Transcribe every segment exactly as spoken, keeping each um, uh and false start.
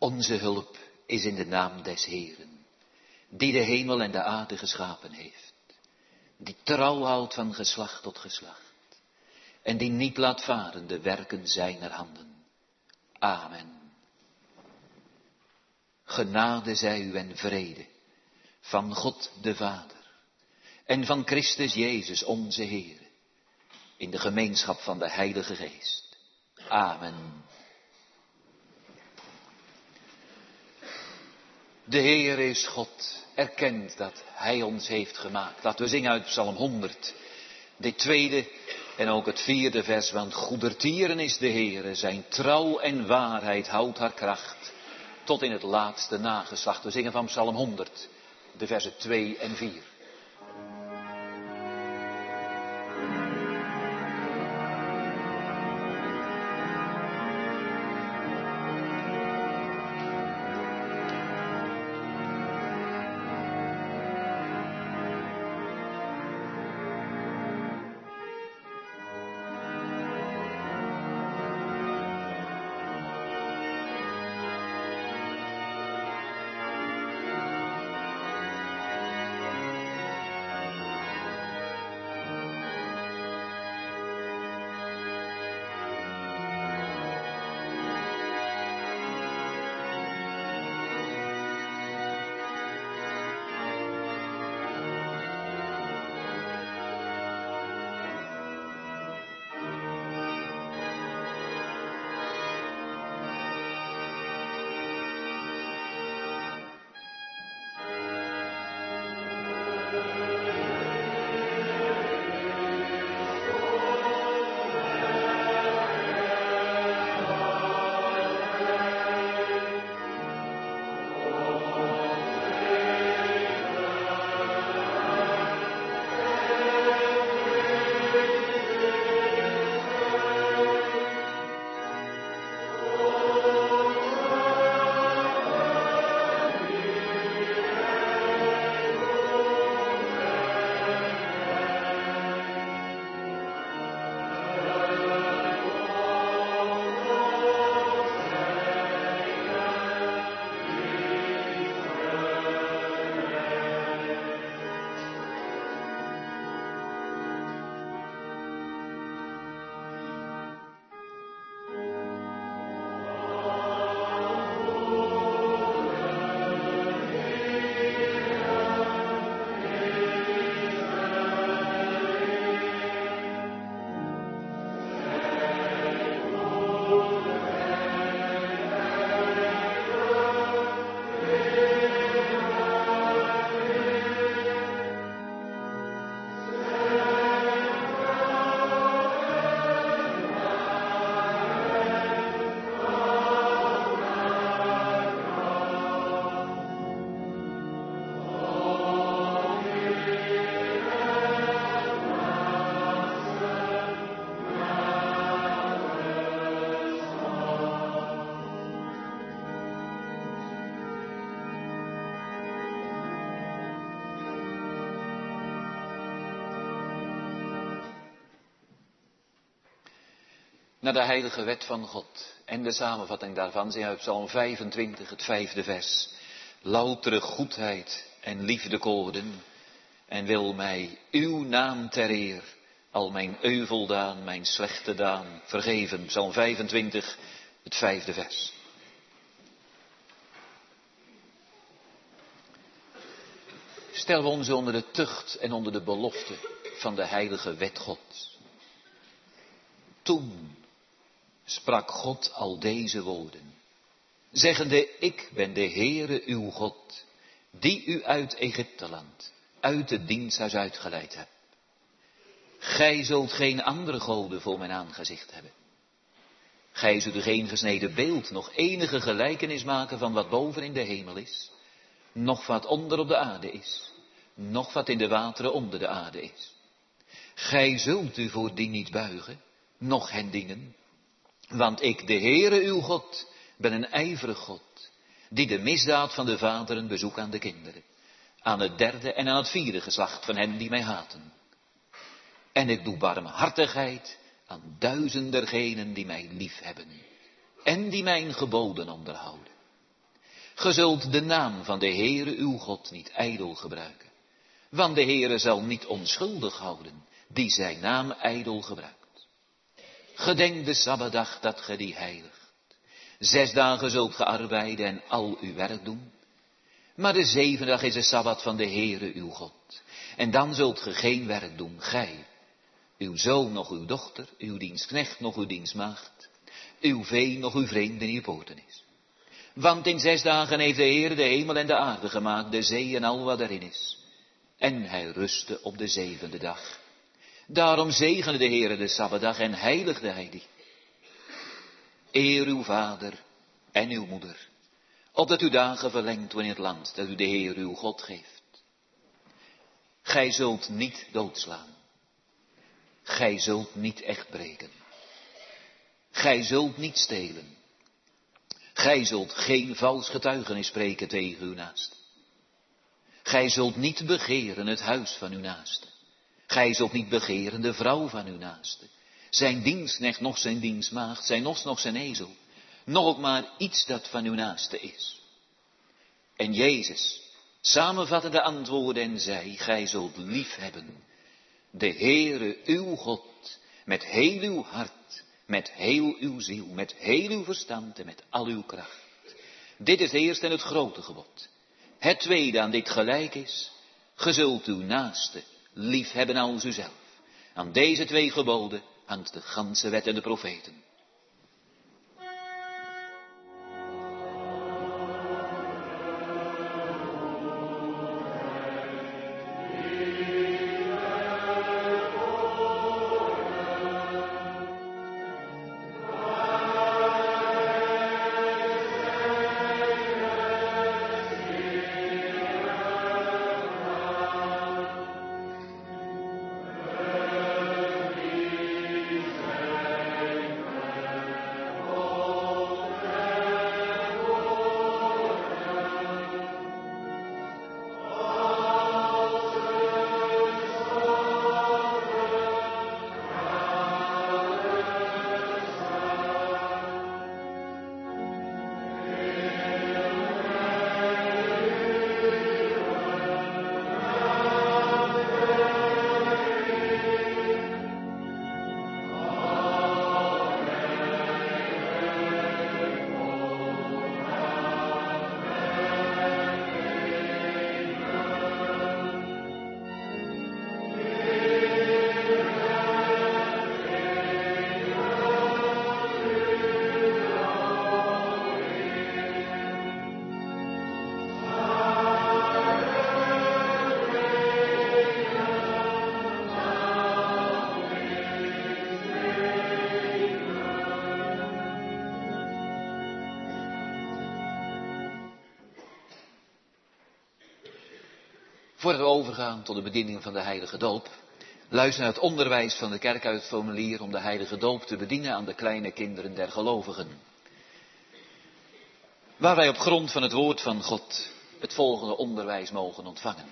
Onze hulp is in de naam des Heeren, die de hemel en de aarde geschapen heeft, die trouw houdt van geslacht tot geslacht en die niet laat varen de werken zijner handen. Amen. Genade zij u en vrede van God de Vader en van Christus Jezus onze Heer, in de gemeenschap van de Heilige Geest. Amen. De Heer is God, erkent dat Hij ons heeft gemaakt. Laten we zingen uit Psalm honderd, dit tweede en ook het vierde vers. Want goedertieren is de Heere, zijn trouw en waarheid houdt haar kracht tot in het laatste nageslacht. We zingen van Psalm honderd, de versen twee en vier. Naar de heilige wet van God en de samenvatting daarvan zingen we op Psalm vijfentwintig, het vijfde vers. Loutere goedheid en liefde koorden en wil mij uw naam ter eer, al mijn euveldaan, mijn slechte daan, vergeven. Psalm vijfentwintig, het vijfde vers. Stellen we ons onder de tucht en onder de belofte van de heilige wet God. Toen sprak God al deze woorden, zeggende, ik ben de Heere uw God, die u uit Egypteland, uit het diensthuis uitgeleid hebt. Gij zult geen andere goden voor mijn aangezicht hebben. Gij zult geen gesneden beeld, nog enige gelijkenis maken van wat boven in de hemel is, nog wat onder op de aarde is, nog wat in de wateren onder de aarde is. Gij zult u voor die niet buigen, noch hen dienen, want ik, de Heere uw God, ben een ijverig God, die de misdaad van de vaderen bezoekt aan de kinderen, aan het derde en aan het vierde geslacht van hen die mij haten. En ik doe barmhartigheid aan duizend dergenen die mij lief hebben en die mijn geboden onderhouden. Ge zult de naam van de Heere uw God niet ijdel gebruiken. Want de Heere zal niet onschuldig houden, die zijn naam ijdel gebruikt. Gedenk de Sabbatdag dat ge die heiligt. Zes dagen zult ge arbeiden en al uw werk doen. Maar de zevende dag is de Sabbat van de Heere uw God. En dan zult ge geen werk doen, gij, uw zoon nog uw dochter, uw dienstknecht nog uw dienstmaagd, uw vee nog uw vreemde in uw poorten is. Want in zes dagen heeft de Heer de hemel en de aarde gemaakt, de zee en al wat erin is. En hij rustte op de zevende dag. Daarom zegende de Heer de Sabbatdag en heiligde hij die. Eer uw vader en uw moeder, opdat uw dagen verlengd worden in het land dat u de Heer uw God geeft. Gij zult niet doodslaan. Gij zult niet echt breken. Gij zult niet stelen. Gij zult geen vals getuigenis spreken tegen uw naaste. Gij zult niet begeren het huis van uw naaste. Gij zult niet begeren de vrouw van uw naaste. Zijn dienstknecht, nog zijn dienstmaagd, zijn os, nog zijn ezel. Nog ook maar iets dat van uw naaste is. En Jezus samenvatte de antwoorden en zei, gij zult lief hebben de Heere uw God met heel uw hart, met heel uw ziel, met heel uw verstand en met al uw kracht. Dit is het eerste en het grote gebod. Het tweede aan dit gelijk is, ge zult uw naaste lief hebben als uzelf. Aan deze twee geboden hangt de ganse wet en de profeten. Voordat we overgaan tot de bediening van de heilige doop, luister naar het onderwijs van de kerk uit het formulier om de heilige doop te bedienen aan de kleine kinderen der gelovigen. Waar wij op grond van het woord van God het volgende onderwijs mogen ontvangen.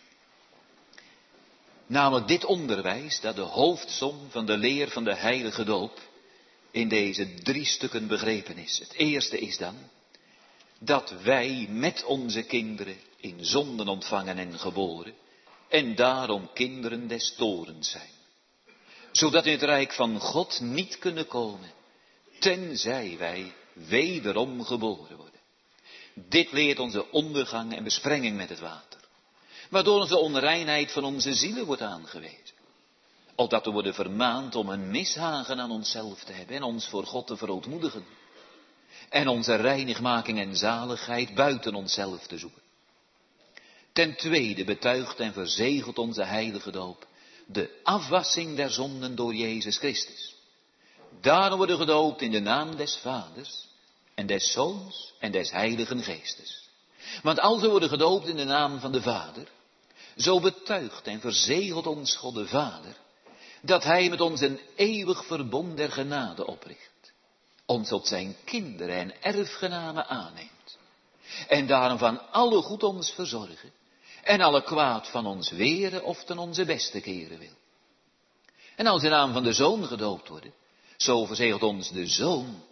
Namelijk dit onderwijs dat de hoofdsom van de leer van de heilige doop in deze drie stukken begrepen is. Het eerste is dan dat wij met onze kinderen in zonden ontvangen en geboren en daarom kinderen des torens zijn. Zodat in het rijk van God niet kunnen komen, tenzij wij wederom geboren worden. Dit leert onze ondergang en besprenging met het water, waardoor onze onreinheid van onze zielen wordt aangewezen. Opdat we worden vermaand om een mishagen aan onszelf te hebben en ons voor God te verootmoedigen. En onze reinigmaking en zaligheid buiten onszelf te zoeken. Ten tweede betuigt en verzegelt onze heilige doop de afwassing der zonden door Jezus Christus. Daarom worden we gedoopt in de naam des Vaders en des Zoons en des Heiligen Geestes. Want als we worden gedoopt in de naam van de Vader, zo betuigt en verzegelt ons God de Vader, dat Hij met ons een eeuwig verbond der genade opricht. Ons tot zijn kinderen en erfgenamen aanneemt. En daarom van alle goed ons verzorgen. En alle kwaad van ons weren of ten onze beste keren wil. En als in naam van de Zoon gedoopt worden, zo verzegelt ons de Zoon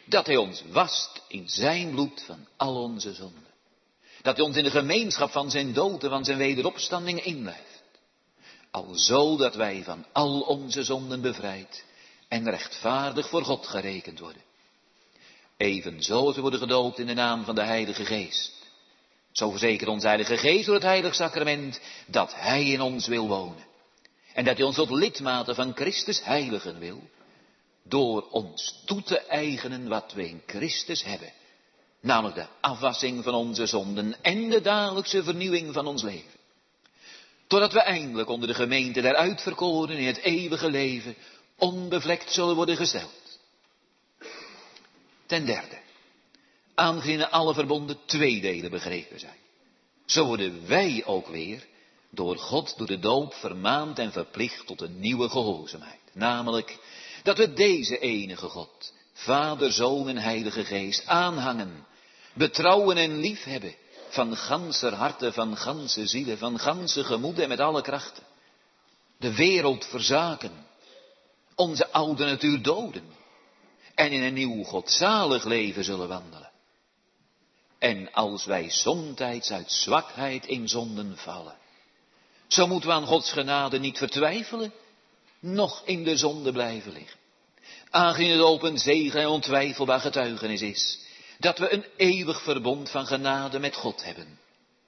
Dat hij ons wast in zijn bloed van al onze zonden. Dat hij ons in de gemeenschap van zijn dood en van zijn wederopstanding inlijft. Alzo dat wij van al onze zonden bevrijd en rechtvaardig voor God gerekend worden. Evenzo te worden gedoopt in de naam van de Heilige Geest. Zo verzekert ons Heilige Geest door het Heilig Sacrament dat Hij in ons wil wonen. En dat Hij ons tot lidmaten van Christus heiligen wil. Door ons toe te eigenen wat we in Christus hebben. Namelijk de afwassing van onze zonden en de dagelijkse vernieuwing van ons leven. Totdat we eindelijk onder de gemeente der uitverkoren in het eeuwige leven onbevlekt zullen worden gesteld. Ten derde, aangezien alle verbonden twee delen begrepen zijn. Zo worden wij ook weer door God door de doop vermaand en verplicht tot een nieuwe gehoorzaamheid. Namelijk dat we deze enige God, Vader, Zoon en Heilige Geest aanhangen, betrouwen en liefhebben, van ganser harte, van ganse zielen, van ganse gemoeden en met alle krachten. De wereld verzaken, onze oude natuur doden en in een nieuw godzalig leven zullen wandelen. En als wij somtijds uit zwakheid in zonden vallen, zo moeten we aan Gods genade niet vertwijfelen, noch in de zonde blijven liggen. Aangezien het open zegen en ontwijfelbaar getuigenis is, dat we een eeuwig verbond van genade met God hebben.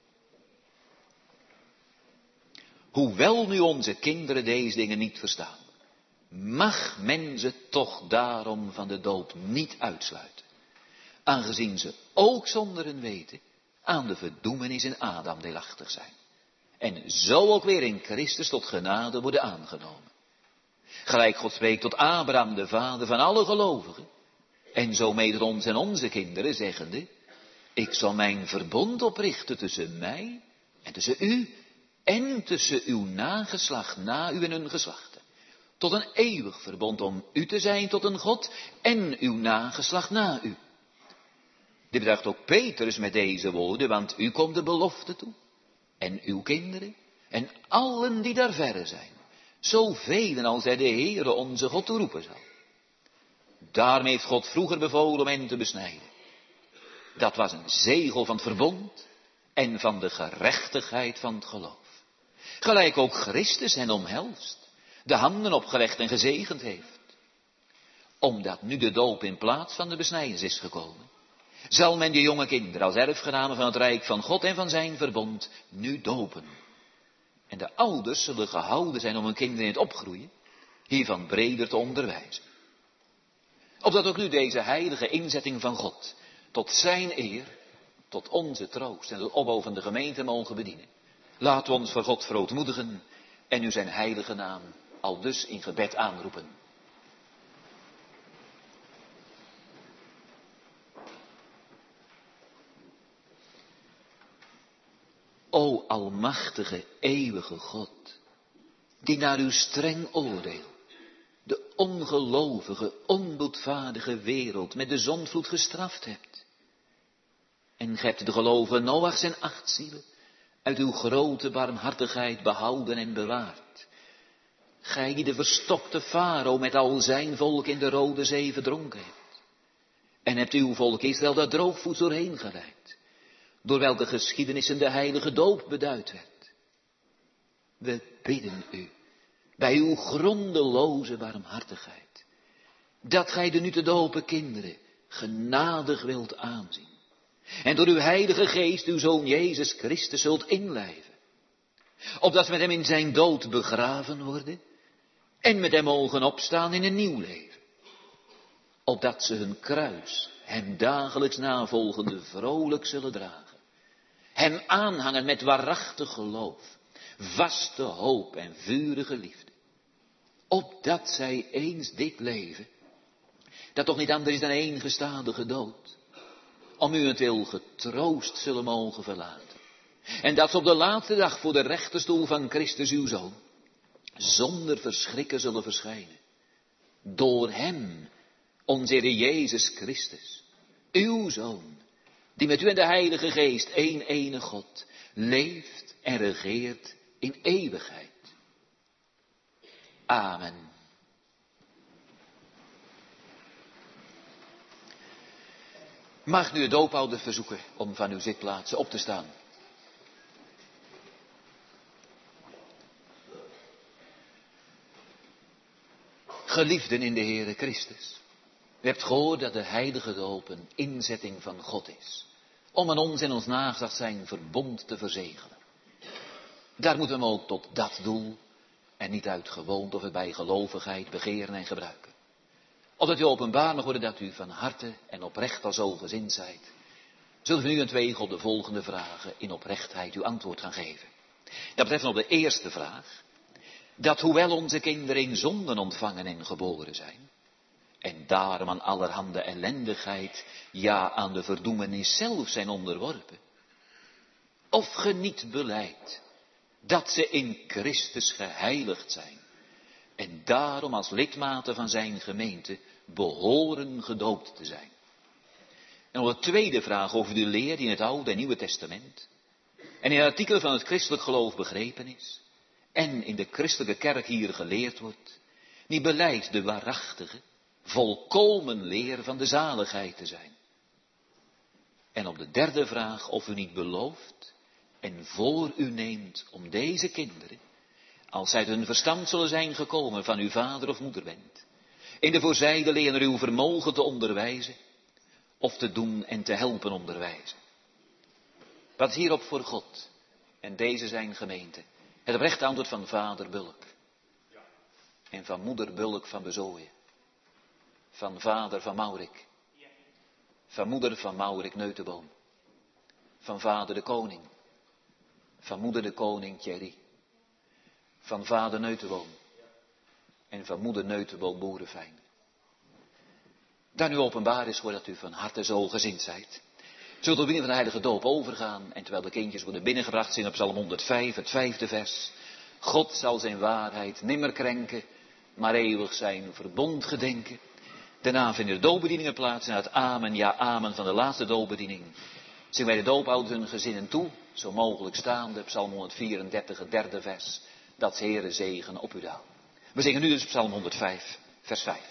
Hoewel nu onze kinderen deze dingen niet verstaan, mag men ze toch daarom van de doop niet uitsluiten. Aangezien ze ook zonder hun weten aan de verdoemenis in Adam deelachtig zijn. En zo ook weer in Christus tot genade worden aangenomen. Gelijk God spreekt tot Abraham, de vader van alle gelovigen. En zo mede ons en onze kinderen, zeggende: ik zal mijn verbond oprichten tussen mij en tussen u en tussen uw nageslacht na u en hun geslachten. Tot een eeuwig verbond om u te zijn tot een God en uw nageslacht na u. Dit betuigt ook Petrus met deze woorden, want u komt de belofte toe. En uw kinderen en allen die daar verre zijn. Zoveel als hij de Heere onze God toeroepen zal. Daarmee heeft God vroeger bevolen om hen te besnijden. Dat was een zegel van het verbond en van de gerechtigheid van het geloof. Gelijk ook Christus hen omhelst, de handen opgelegd en gezegend heeft. Omdat nu de doop in plaats van de besnijdenis is gekomen, zal men de jonge kinderen als erfgenamen van het rijk van God en van zijn verbond nu dopen. En de ouders zullen gehouden zijn om hun kinderen in het opgroeien hiervan breder te onderwijzen. Opdat ook nu deze heilige inzetting van God tot zijn eer, tot onze troost en tot opbouw van de gemeente mogen bedienen. Laten we ons voor God verootmoedigen en u zijn heilige naam al dus in gebed aanroepen. O almachtige, eeuwige God, die naar uw streng oordeel de ongelovige, onboedvaardige wereld met de zondvloed gestraft hebt. En gij hebt de gelovigen Noachs en acht zielen uit uw grote barmhartigheid behouden en bewaard. Gij die de verstokte farao met al zijn volk in de Rode Zee verdronken hebt. En hebt uw volk Israël daar droogvoets doorheen geleid, door welke geschiedenissen de heilige doop beduid werd. We bidden u, bij uw grondeloze barmhartigheid, dat gij de nu te dopen kinderen genadig wilt aanzien. En door uw heilige geest uw Zoon Jezus Christus zult inlijven. Opdat we met hem in zijn dood begraven worden en met hem mogen opstaan in een nieuw leven. Opdat ze hun kruis, hem dagelijks navolgende, vrolijk zullen dragen. Hem aanhangen met waarachtig geloof, vaste hoop en vurige liefde. Opdat zij eens dit leven, dat toch niet anders is dan één gestadige dood, om u het wil getroost zullen mogen verlaten. En dat ze op de laatste dag voor de rechterstoel van Christus uw Zoon, zonder verschrikken zullen verschijnen. Door hem, onze Heer Jezus Christus, uw Zoon, die met u en de Heilige Geest, één enige God, leeft en regeert in eeuwigheid. Amen. Mag nu de doopouder verzoeken om van uw zitplaatsen op te staan. Geliefden in de Heere Christus. U hebt gehoord dat de heilige doop een inzetting van God is. Om aan ons en ons nageslacht zijn verbond te verzegelen. Daar moeten we hem ook tot dat doel en niet uit gewoonte of bij gelovigheid begeren en gebruiken. Opdat u openbaar mag worden dat u van harte en oprecht al zo gezind zijt. Zullen we nu en twee op de volgende vragen in oprechtheid uw antwoord gaan geven. Dat betreft op de eerste vraag. Dat hoewel onze kinderen in zonden ontvangen en geboren zijn. En daarom aan allerhande ellendigheid, ja aan de verdoemenis zelf zijn onderworpen. Of ge niet belijdt dat ze in Christus geheiligd zijn. En daarom als lidmaten van zijn gemeente behoren gedoopt te zijn. En op de tweede vraag over de leer die in het Oude en Nieuwe Testament. En in het artikel van het christelijk geloof begrepen is. En in de christelijke kerk hier geleerd wordt. Die belijdt de waarachtige, volkomen leer van de zaligheid te zijn. En op de derde vraag of u niet belooft en voor u neemt om deze kinderen, als zij hun verstand zullen zijn gekomen van uw vader of moeder bent, in de voorzijde leer uw vermogen te onderwijzen, of te doen en te helpen onderwijzen. Wat is hierop voor God en deze zijn gemeente? Het oprechte antwoord van vader Bulk en van moeder Bulk van Bezooien. Van vader van Maurik. Van moeder van Maurik Neutenboom. Van vader de koning. Van moeder de koning Thierry. Van vader Neutenboom. En van moeder Neutenboom Boerenfijn. Daar nu openbaar is voor dat u van harte zo gezind zijt. Zult u binnen van de heilige doop overgaan. En terwijl de kindjes worden binnengebracht zingen op Psalm honderdvijf, het vijfde vers. God zal zijn waarheid nimmer krenken, maar eeuwig zijn verbond gedenken. Daarna vinden de doopbedieningen plaats en het amen, ja amen van de laatste doopbediening. Zingen wij de doopouders hun gezinnen toe, zo mogelijk staande, Psalm honderdvierendertig, het derde vers. Dat Heere zegen op u daalt. We zingen nu dus Psalm honderdvijf, vers vijf.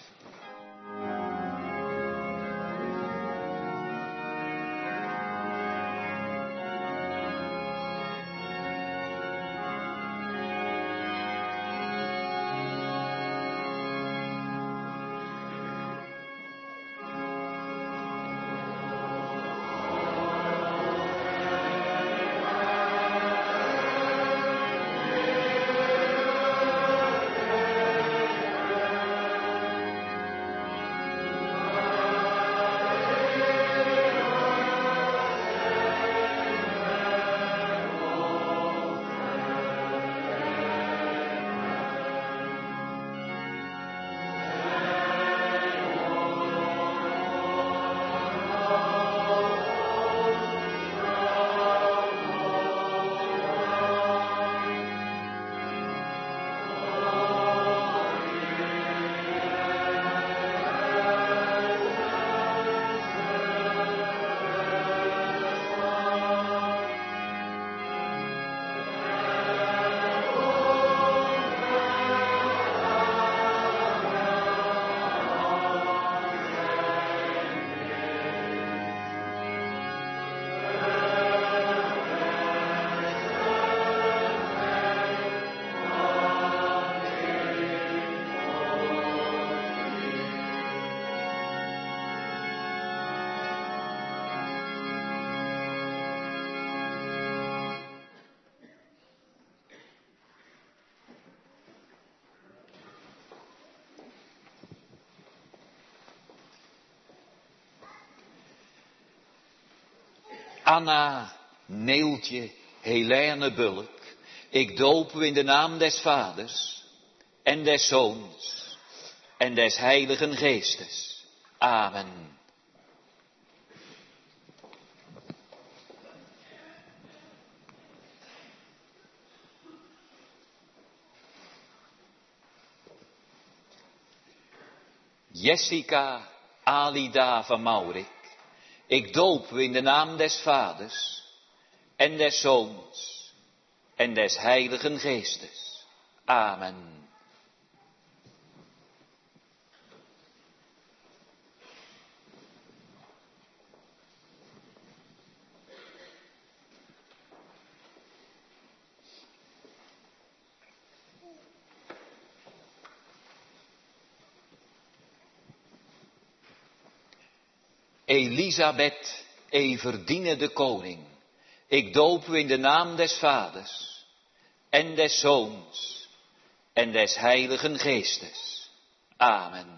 Anna, Neeltje, Helene Bulk, ik doop u in de naam des Vaders en des Zoons en des Heiligen Geestes. Amen. Jessica Alida van Maurik, ik doop u in de naam des Vaders en des Zoons en des Heiligen Geestes. Amen. Elisabeth, Everdiene de koning, ik doop u in de naam des Vaders en des Zoons en des Heiligen Geestes. Amen.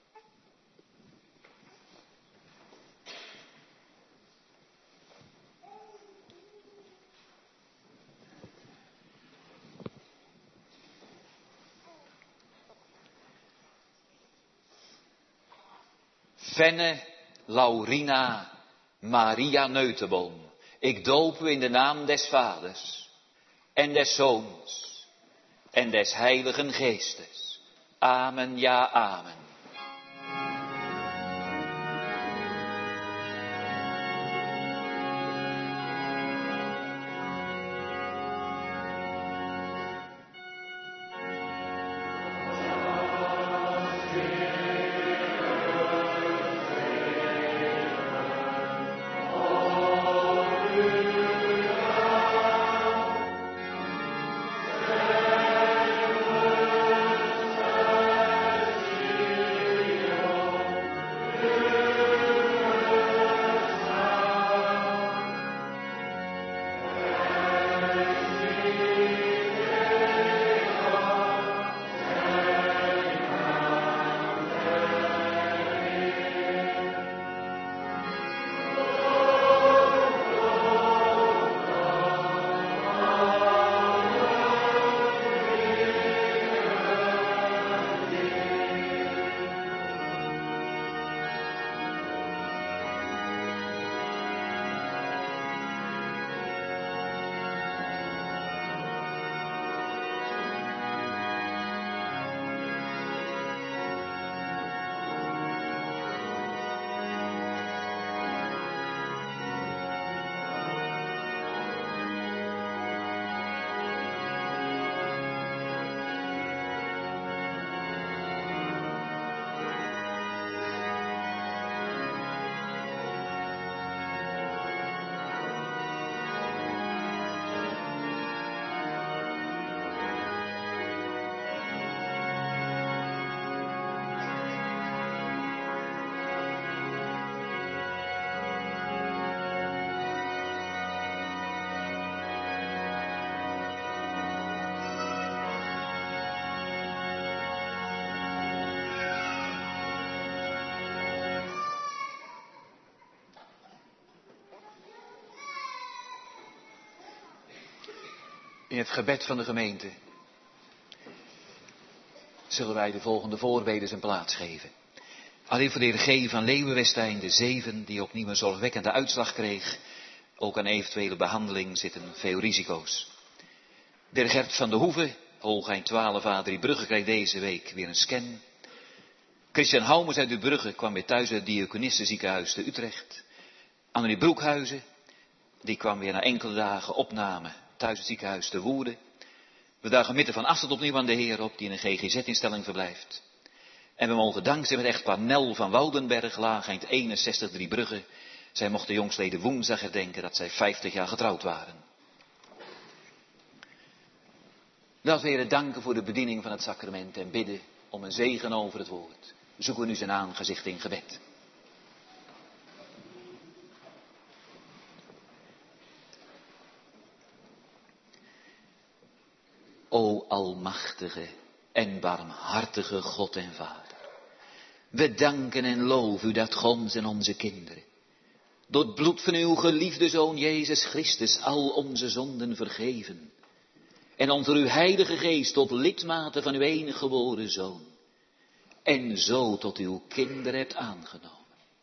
Fenne Laurina Maria Neutenboom, ik doop u in de naam des Vaders en des Zoons en des Heiligen Geestes. Amen, ja, amen. In het gebed van de gemeente zullen wij de volgende voorbeden zijn plaats geven. Alleen voor de heer G. van Leeuwenwestijn, de zeven, die opnieuw een zorgwekkende uitslag kreeg. Ook aan eventuele behandeling zitten veel risico's. De heer Gert van de Hoeve, Holgein twaalf A drie Brugge, kreeg deze week weer een scan. Christian Haumers uit de Brugge kwam weer thuis uit het Diakonissenziekenhuis te Utrecht. Annelie Broekhuizen, die kwam weer na enkele dagen opname thuis het ziekenhuis te Woerden. We dagen Mitte van Asselt opnieuw aan de Heer op, die in een G G Z-instelling verblijft. En we mogen dankzij met echtpaar Nel van Woudenberg, Laageind eenenzestig drie Brugge. Zij mochten jongstleden woensdag herdenken dat zij vijftig jaar getrouwd waren. Laten we Heer danken voor de bediening van het sacrament en bidden om een zegen over het woord. Zoeken we nu zijn aangezicht in gebed. O almachtige en barmhartige God en Vader, we danken en loven u dat ons en onze kinderen door het bloed van uw geliefde Zoon Jezus Christus al onze zonden vergeven en onder uw heilige geest tot lidmaten van uw enige geboren Zoon en zo tot uw kinderen hebt aangenomen.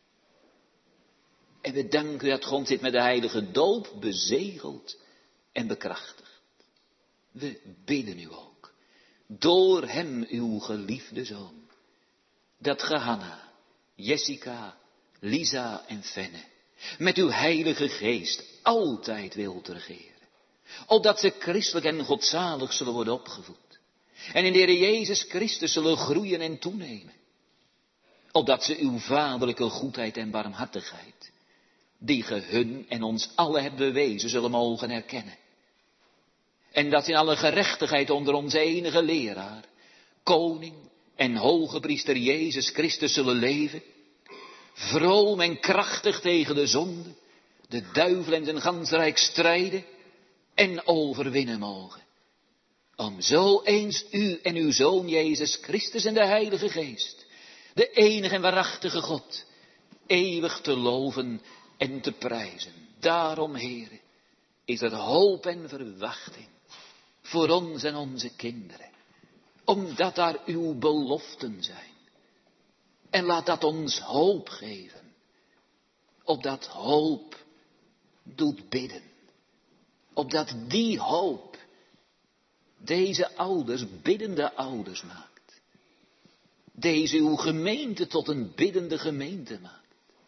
En we danken u dat God dit met de heilige doop bezegeld en bekrachtigd. We bidden u ook, door hem uw geliefde Zoon, dat ge Hanna, Jessica, Lisa en Fenne met uw heilige geest altijd wilt regeren, opdat ze christelijk en godzalig zullen worden opgevoed en in de Heer Jezus Christus zullen groeien en toenemen, opdat ze uw vaderlijke goedheid en barmhartigheid, die ge hun en ons allen hebt bewezen, zullen mogen herkennen. En dat in alle gerechtigheid onder onze enige leraar, koning en hoge priester Jezus Christus zullen leven, vroom en krachtig tegen de zonde, de duivel en zijn gans rijk strijden en overwinnen mogen. Om zo eens u en uw Zoon Jezus Christus en de Heilige Geest, de enige en waarachtige God, eeuwig te loven en te prijzen. Daarom, Heere, is er hoop en verwachting voor ons en onze kinderen, omdat daar uw beloften zijn. En laat dat ons hoop geven, opdat hoop doet bidden, opdat die hoop deze ouders biddende ouders maakt, deze uw gemeente tot een biddende gemeente maakt.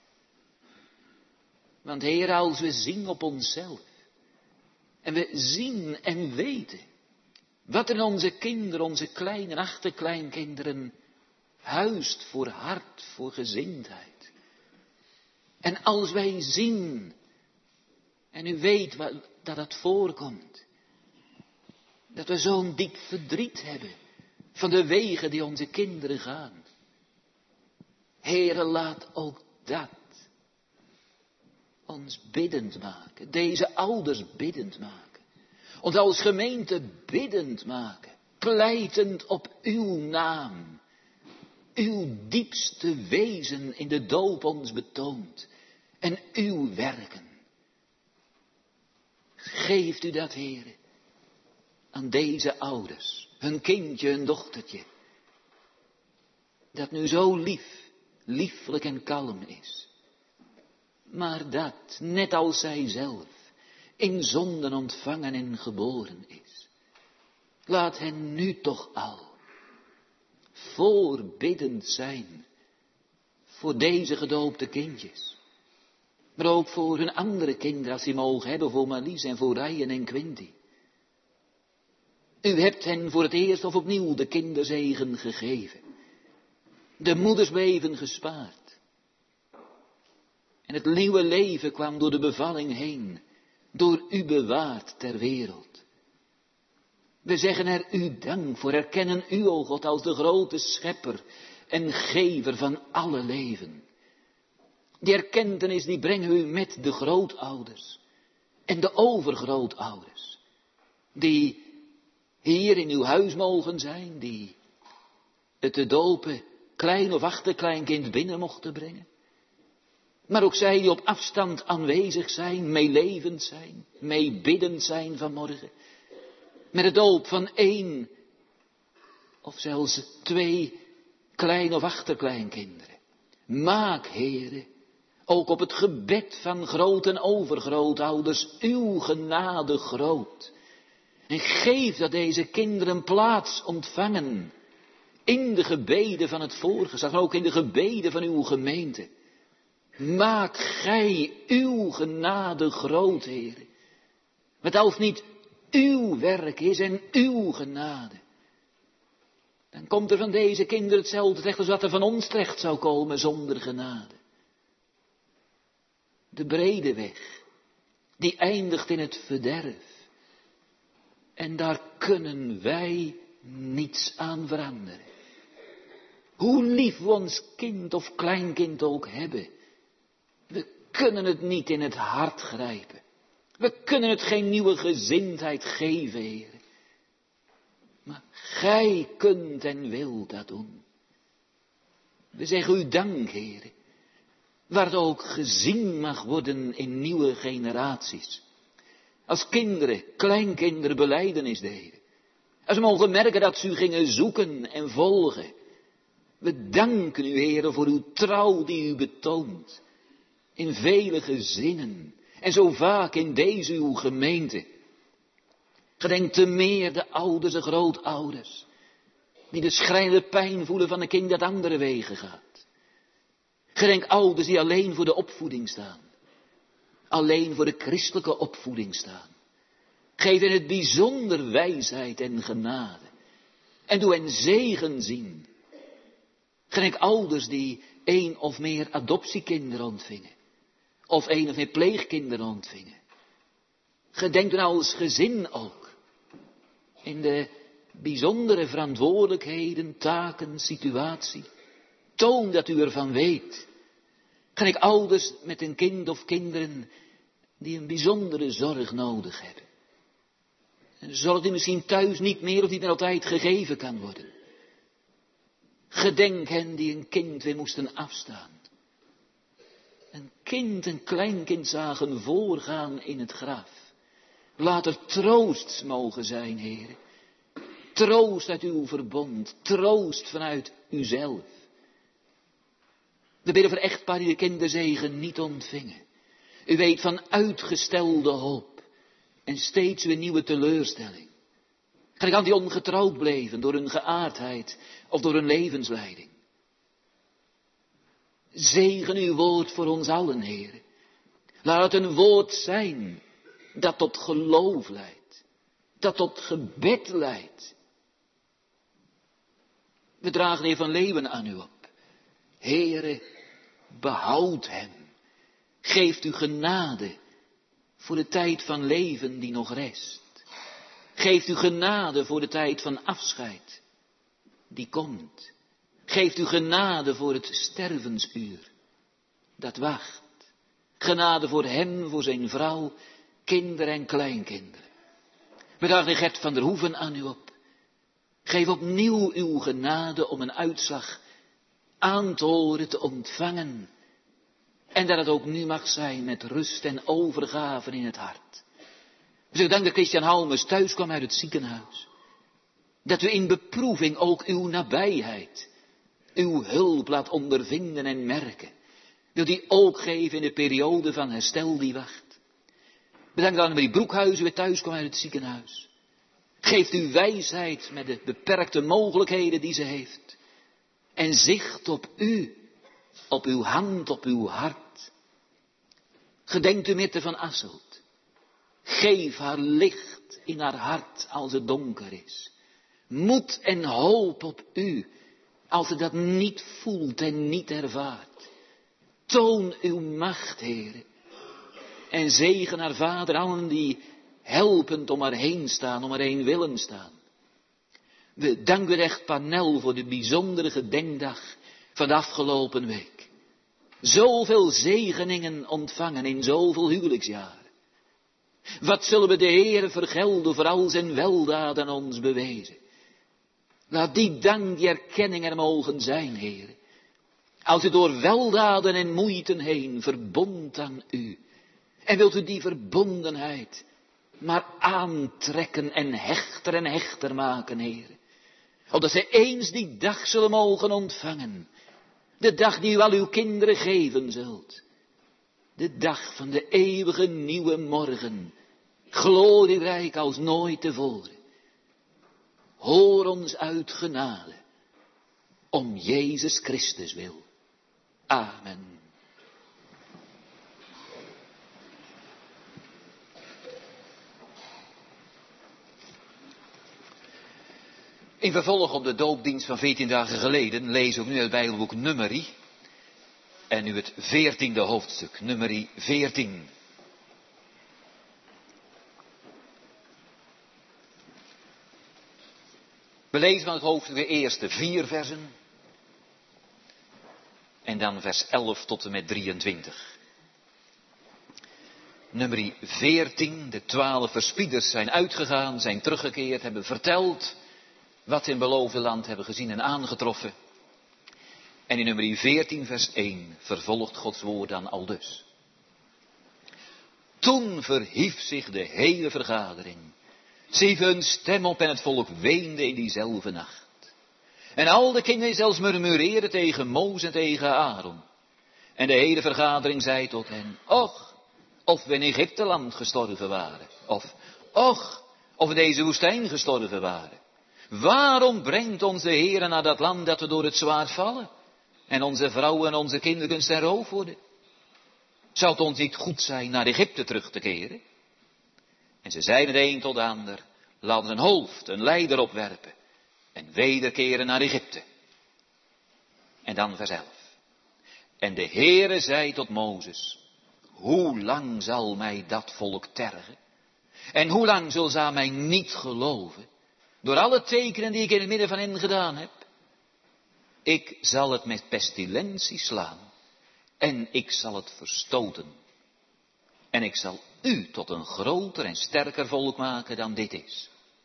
Want Heer, als we zien op onszelf, en we zien en weten wat in onze kinderen, onze kleine en achterkleinkinderen huist voor hart, voor gezindheid. En als wij zien, en u weet wat, dat het voorkomt, dat we zo'n diep verdriet hebben van de wegen die onze kinderen gaan. Heere, laat ook dat ons biddend maken, deze ouders biddend maken, ons als gemeente biddend maken, pleitend op uw naam, uw diepste wezen in de doop ons betoont en uw werken. Geeft u dat, Heere, aan deze ouders, hun kindje, hun dochtertje, dat nu zo lief, lieflijk en kalm is. Maar dat, net als zij zelf, in zonden ontvangen en geboren is. Laat hen nu toch al voorbiddend zijn voor deze gedoopte kindjes. Maar ook voor hun andere kinderen, als die mogen hebben, voor Marlies en voor Ryan en Quinty. U hebt hen voor het eerst of opnieuw de kinderzegen gegeven. De moeders bleven gespaard. En het nieuwe leven kwam door de bevalling heen, door u bewaard ter wereld. We zeggen er u dank voor, erkennen u, o God, als de grote schepper en gever van alle leven. Die erkentenis die brengen u met de grootouders en de overgrootouders, die hier in uw huis mogen zijn, die het te dopen klein of achterkleinkind binnen mochten brengen. Maar ook zij die op afstand aanwezig zijn, meelevend zijn, meebiddend zijn vanmorgen. Met de doop van één of zelfs twee klein of achterkleinkinderen. Maak, Heere, ook op het gebed van groot en overgrootouders uw genade groot. En geef dat deze kinderen plaats ontvangen in de gebeden van het voorgeslacht, maar ook in de gebeden van uw gemeente. Maak gij uw genade groot, Heere. Want als niet uw werk is en uw genade, dan komt er van deze kinderen hetzelfde terecht als wat er van ons terecht zou komen zonder genade. De brede weg, die eindigt in het verderf. En daar kunnen wij niets aan veranderen. Hoe lief we ons kind of kleinkind ook hebben, we kunnen het niet in het hart grijpen. We kunnen het geen nieuwe gezindheid geven, Heer. Maar gij kunt en wilt dat doen. We zeggen u dank, Heer. Waar het ook gezien mag worden in nieuwe generaties. Als kinderen, kleinkinderen belijdenis deden. Als we mogen merken dat ze u gingen zoeken en volgen. We danken u, Heer, voor uw trouw die u betoont. In vele gezinnen. En zo vaak in deze uw gemeente. Gedenk te meer de ouders en grootouders. Die de schrijnende pijn voelen van een kind dat andere wegen gaat. Gedenk ouders die alleen voor de opvoeding staan. Alleen voor de christelijke opvoeding staan. Geef in het bijzonder wijsheid en genade. En doe hen zegen zien. Gedenk ouders die één of meer adoptiekinderen ontvingen. Of één of meer pleegkinderen ontvingen. Gedenk dan als gezin ook. In de bijzondere verantwoordelijkheden, taken, situatie. Toon dat u ervan weet. Kan ik ouders met een kind of kinderen die een bijzondere zorg nodig hebben. Een zorg die misschien thuis niet meer of niet meer altijd gegeven kan worden. Gedenk hen die een kind weer moesten afstaan. Een kind, een kleinkind zagen voorgaan in het graf. Laat er troost mogen zijn, Heer. Troost uit uw verbond. Troost vanuit uzelf. We bidden voor echtpaar die de kinderzegen niet ontvingen. U weet van uitgestelde hoop. En steeds weer nieuwe teleurstelling. Gelijk aan die ongetrouwd bleven door hun geaardheid of door hun levensleiding. Zegen uw woord voor ons allen, Heer. Laat het een woord zijn dat tot geloof leidt. Dat tot gebed leidt. We dragen de Heer van Leeuwen aan u op. Heere, behoud hem. Geeft u genade voor de tijd van leven die nog rest. Geeft u genade voor de tijd van afscheid die komt. Geeft u genade voor het stervensuur dat wacht. Genade voor hem, voor zijn vrouw, kinderen en kleinkinderen. We dragen Gert van der Hoeven aan u op. Geef opnieuw uw genade om een uitslag aan te horen, te ontvangen. En dat het ook nu mag zijn met rust en overgave in het hart. Zo dank dat Christian Halmes thuis kwam uit het ziekenhuis. Dat u in beproeving ook uw nabijheid, uw hulp laat ondervinden en merken. Wil die ook geven in de periode van herstel die wacht. Bedankt aan Marie Broekhuis, u weer thuis kwam uit het ziekenhuis. Geeft u wijsheid met de beperkte mogelijkheden die ze heeft. En zicht op u, op uw hand, op uw hart. Gedenkt u Mirte van Asselt. Geef haar licht in haar hart als het donker is. Moed en hoop op u, als ze dat niet voelt en niet ervaart. Toon uw macht, Heere. En zegen haar vader allen die helpend om haar heen staan, om haar heen willen staan. We danken echt Panel voor de bijzondere gedenkdag van de afgelopen week. Zoveel zegeningen ontvangen in zoveel huwelijksjaren. Wat zullen we de Heere vergelden voor al zijn weldaden aan ons bewezen. Laat die dank, die erkenning er mogen zijn, Heere. Als u door weldaden en moeiten heen verbond aan u. En wilt u die verbondenheid maar aantrekken en hechter en hechter maken, Heere. Opdat zij eens die dag zullen mogen ontvangen. De dag die u al uw kinderen geven zult. De dag van de eeuwige nieuwe morgen. Glorierijk als nooit tevoren. Hoor ons uit genade. Om Jezus Christus wil. Amen. In vervolg op de doopdienst van veertien dagen geleden lezen we nu het Bijbelboek Numeri. En nu het veertiende hoofdstuk, Numeri veertien. We lezen van het hoofdstuk de eerste vier versen. En dan vers elf tot en met drieëntwintig. Numeri veertien, de twaalf verspieders zijn uitgegaan, zijn teruggekeerd, hebben verteld wat in beloofde land hebben gezien en aangetroffen. En in Numeri veertien vers één vervolgt Gods woord dan aldus. Toen verhief zich de hele vergadering. Ze hieven hun stem op en het volk weende in diezelfde nacht. En al de kinderen zelfs murmureerden tegen Mozes en tegen Aaron. En de hele vergadering zei tot hen, och, of we in Egypteland gestorven waren. Of, och, of we deze woestijn gestorven waren. Waarom brengt ons de Heer naar dat land dat we door het zwaard vallen? En onze vrouwen en onze kinderen ten roof worden? Zou het ons niet goed zijn naar Egypte terug te keren? En ze zeiden de een tot de ander, laten we een hoofd, een leider opwerpen. En wederkeren naar Egypte. En dan vers elf. En de Heere zei tot Mozes, hoe lang zal mij dat volk tergen? En hoe lang zullen ze aan mij niet geloven? Door alle tekenen die ik in het midden van hen gedaan heb. Ik zal het met pestilentie slaan. en ik zal het verstoten. En ik zal u tot een groter en sterker volk maken dan dit is.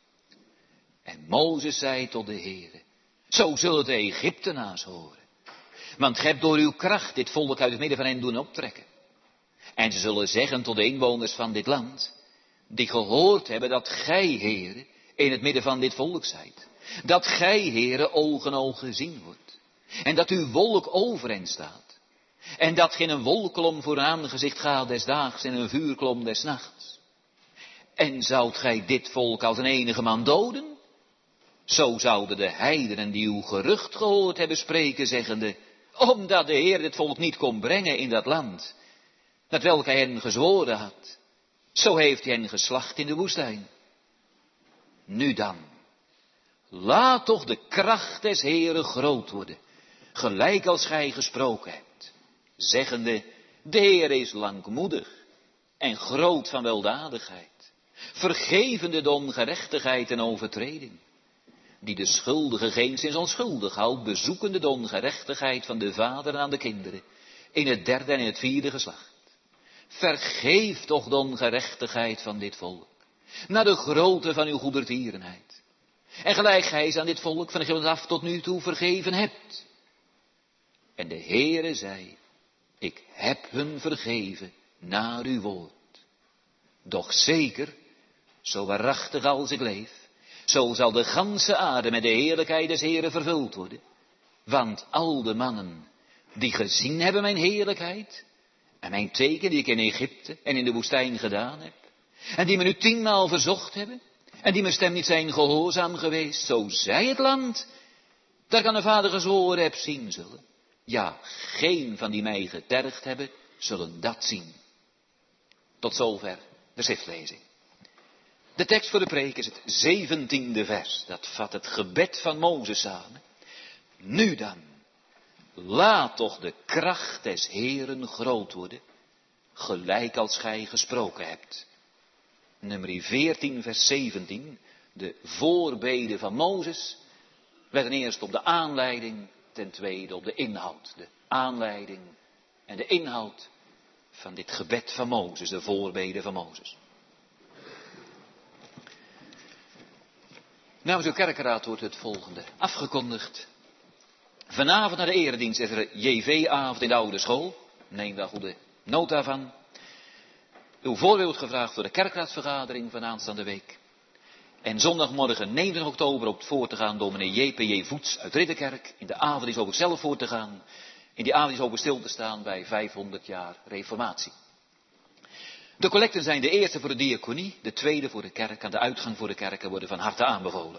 En Mozes zei tot de Heere, zo zullen de Egyptenaars horen. Want gij hebt door uw kracht dit volk uit het midden van hen doen optrekken. En ze zullen zeggen tot de inwoners van dit land, die gehoord hebben dat gij, Heere, in het midden van dit volk zijt. Dat gij, Heere, oog en oog gezien wordt. En dat uw wolk over hen staat. En dat geen een wolkolom voor een aangezicht gaat des daags en een vuurkolom des nachts. En zoudt gij dit volk als een enige man doden? Zo zouden de heidenen die uw gerucht gehoord hebben spreken, zeggende, omdat de Heer dit volk niet kon brengen in dat land, dat welk hij hen gezworen had. Zo heeft hij hen geslacht in de woestijn. Nu dan, laat toch de kracht des Heeren groot worden, gelijk als gij gesproken hebt, zeggende, de Heer is langmoedig en groot van weldadigheid, vergevende de ongerechtigheid en overtreding, die de schuldige geenszins onschuldig houdt, bezoekende de ongerechtigheid van de vaderen aan de kinderen, in het derde en in het vierde geslacht. Vergeef toch de ongerechtigheid van dit volk, naar de grootte van uw goedertierenheid. En gelijk gij ze aan dit volk van Egypte af tot nu toe vergeven hebt. En de Heere zei, ik heb hun vergeven naar uw woord. Doch zeker, zo waarachtig als ik leef, zo zal de ganse aarde met de heerlijkheid des Heeren vervuld worden. Want al de mannen die gezien hebben mijn heerlijkheid en mijn teken die ik in Egypte en in de woestijn gedaan heb, en die me nu tienmaal verzocht hebben, en die mijn stem niet zijn gehoorzaam geweest, zo zij het land, daar kan de Vader gezworen heb zien zullen. Ja, geen van die mij getergd hebben, zullen dat zien. Tot zover de schriftlezing. De tekst voor de preek is het zeventiende vers. Dat vat het gebed van Mozes samen. Nu dan, laat toch de kracht des Heeren groot worden, gelijk als gij gesproken hebt. Nummer veertien, vers zeventien, de voorbeden van Mozes. Let ten eerste op de aanleiding, ten tweede op de inhoud. De aanleiding en de inhoud van dit gebed van Mozes, de voorbeden van Mozes. Namens uw kerkenraad wordt het volgende afgekondigd. Vanavond naar de eredienst is er J V-avond in de oude school. Neem daar goede nota van. Uw voorbeeld gevraagd voor de kerkraadsvergadering van aanstaande week. En zondagmorgen negenentwintig oktober op het voor te gaan dominee J P J Voets uit Ridderkerk. In de avond is ook zelf voor te gaan. In die avond is ook stil te staan bij vijfhonderd jaar reformatie. De collecten zijn de eerste voor de diaconie, de tweede voor de kerk en de uitgang voor de kerken worden van harte aanbevolen.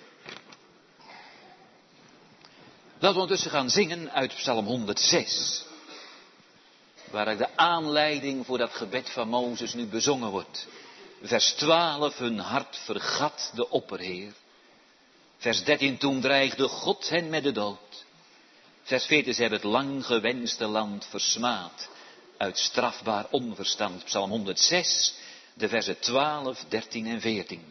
Laten we ondertussen gaan zingen uit Psalm honderdzes. Waar de aanleiding voor dat gebed van Mozes nu bezongen wordt. Vers twaalf, hun hart vergat de opperheer. Vers dertien, toen dreigde God hen met de dood. Vers veertien, ze hebben het lang gewenste land versmaad. Uit strafbaar onverstand. Psalm honderdzes, de versen twaalf, dertien en veertien.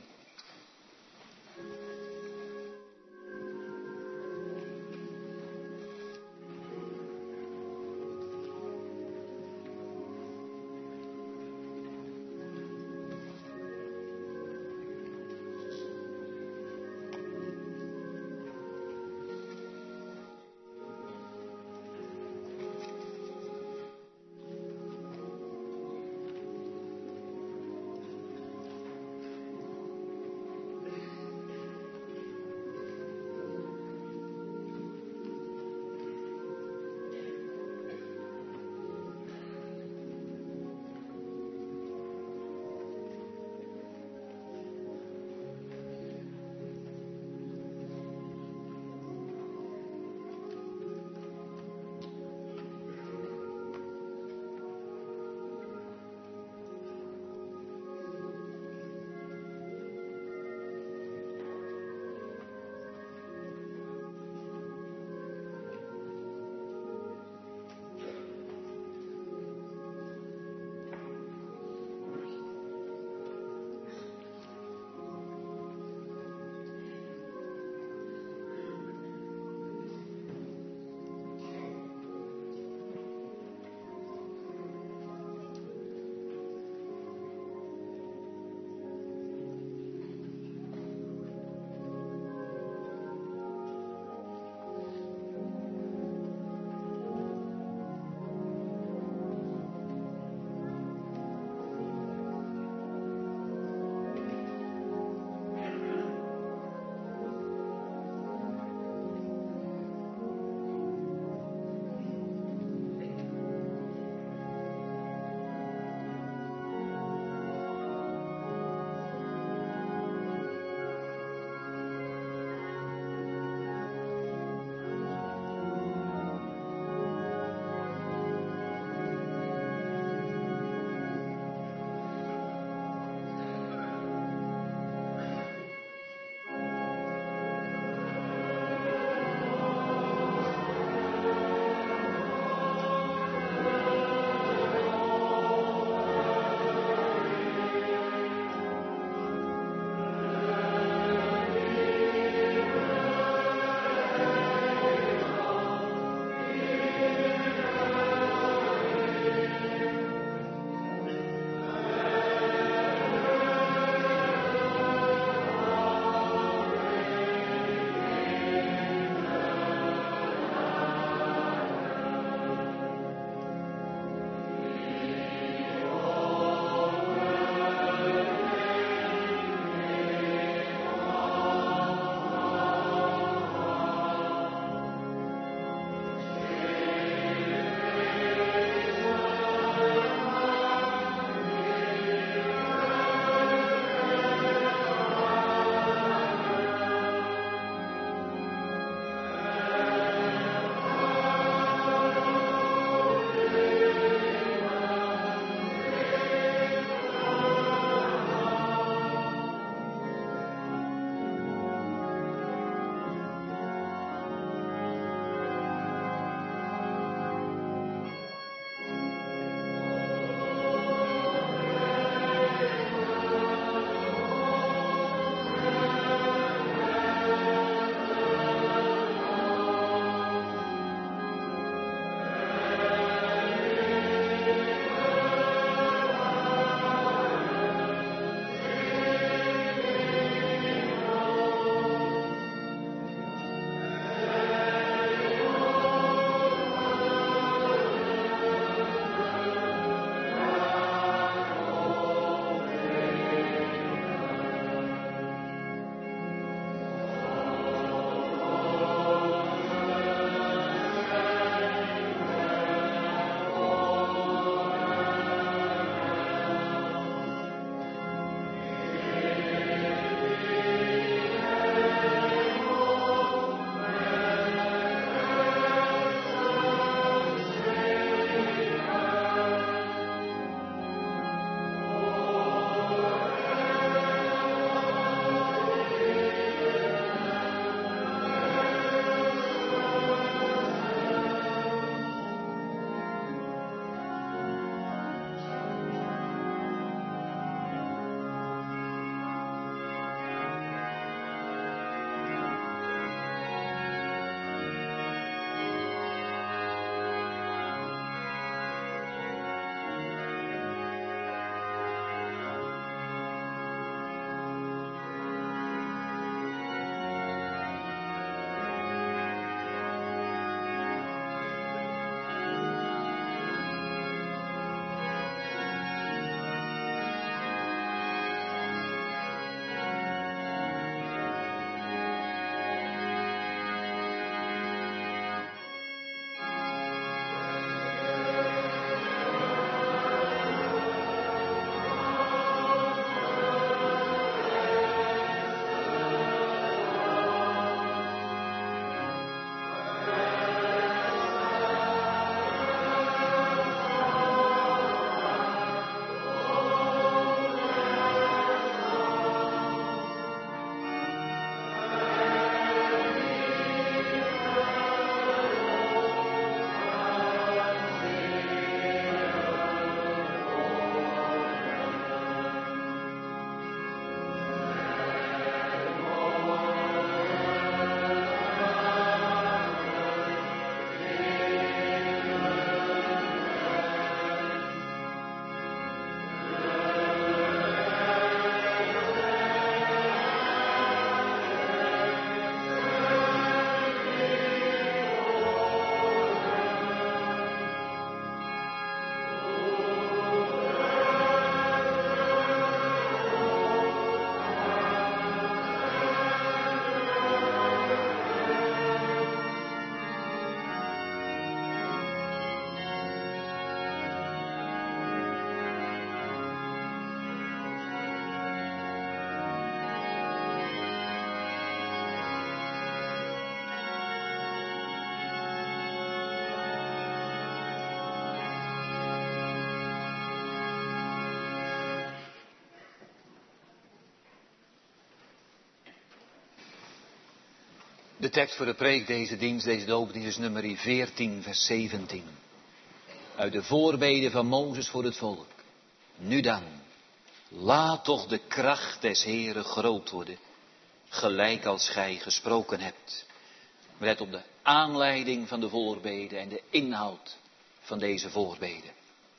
De tekst voor de preek deze dienst, deze doopdienst is nummer veertien, vers zeventien. Uit de voorbeden van Mozes voor het volk. Nu dan, laat toch de kracht des Heeren groot worden, gelijk als gij gesproken hebt. Let op de aanleiding van de voorbeden en de inhoud van deze voorbeden.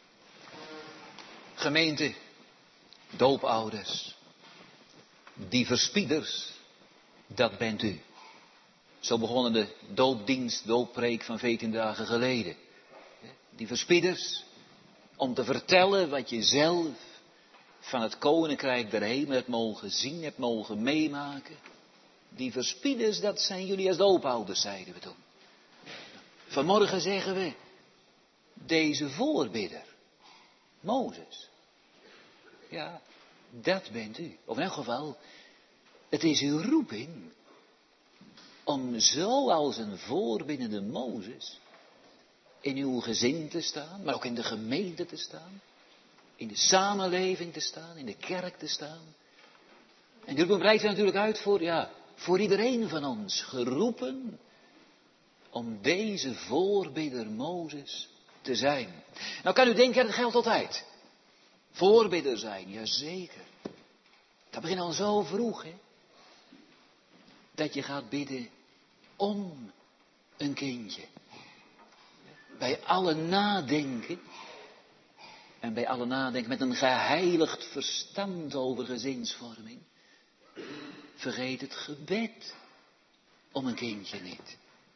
Gemeente, doopouders, die verspieders, dat bent u. Zo begonnen de doopdienst, dooppreek van veertien dagen geleden. Die verspieders, om te vertellen wat je zelf van het koninkrijk der hemel hebt mogen zien, hebt mogen meemaken. Die verspieders, dat zijn jullie als doopouders, zeiden we toen. Vanmorgen zeggen we, deze voorbidder, Mozes. Ja, dat bent u. Of in elk geval, het is uw roeping om zo als een voorbiddende Mozes in uw gezin te staan, maar ook in de gemeente te staan, in de samenleving te staan, in de kerk te staan. En die roeping breidt zich natuurlijk uit voor, ja, voor iedereen van ons, geroepen om deze voorbidder Mozes te zijn. Nou kan u denken, dat geldt altijd. Voorbidder zijn, jazeker. Dat begint al zo vroeg, hè. Dat je gaat bidden om een kindje. Bij alle nadenken, en bij alle nadenken met een geheiligd verstand over gezinsvorming, vergeet het gebed om een kindje niet.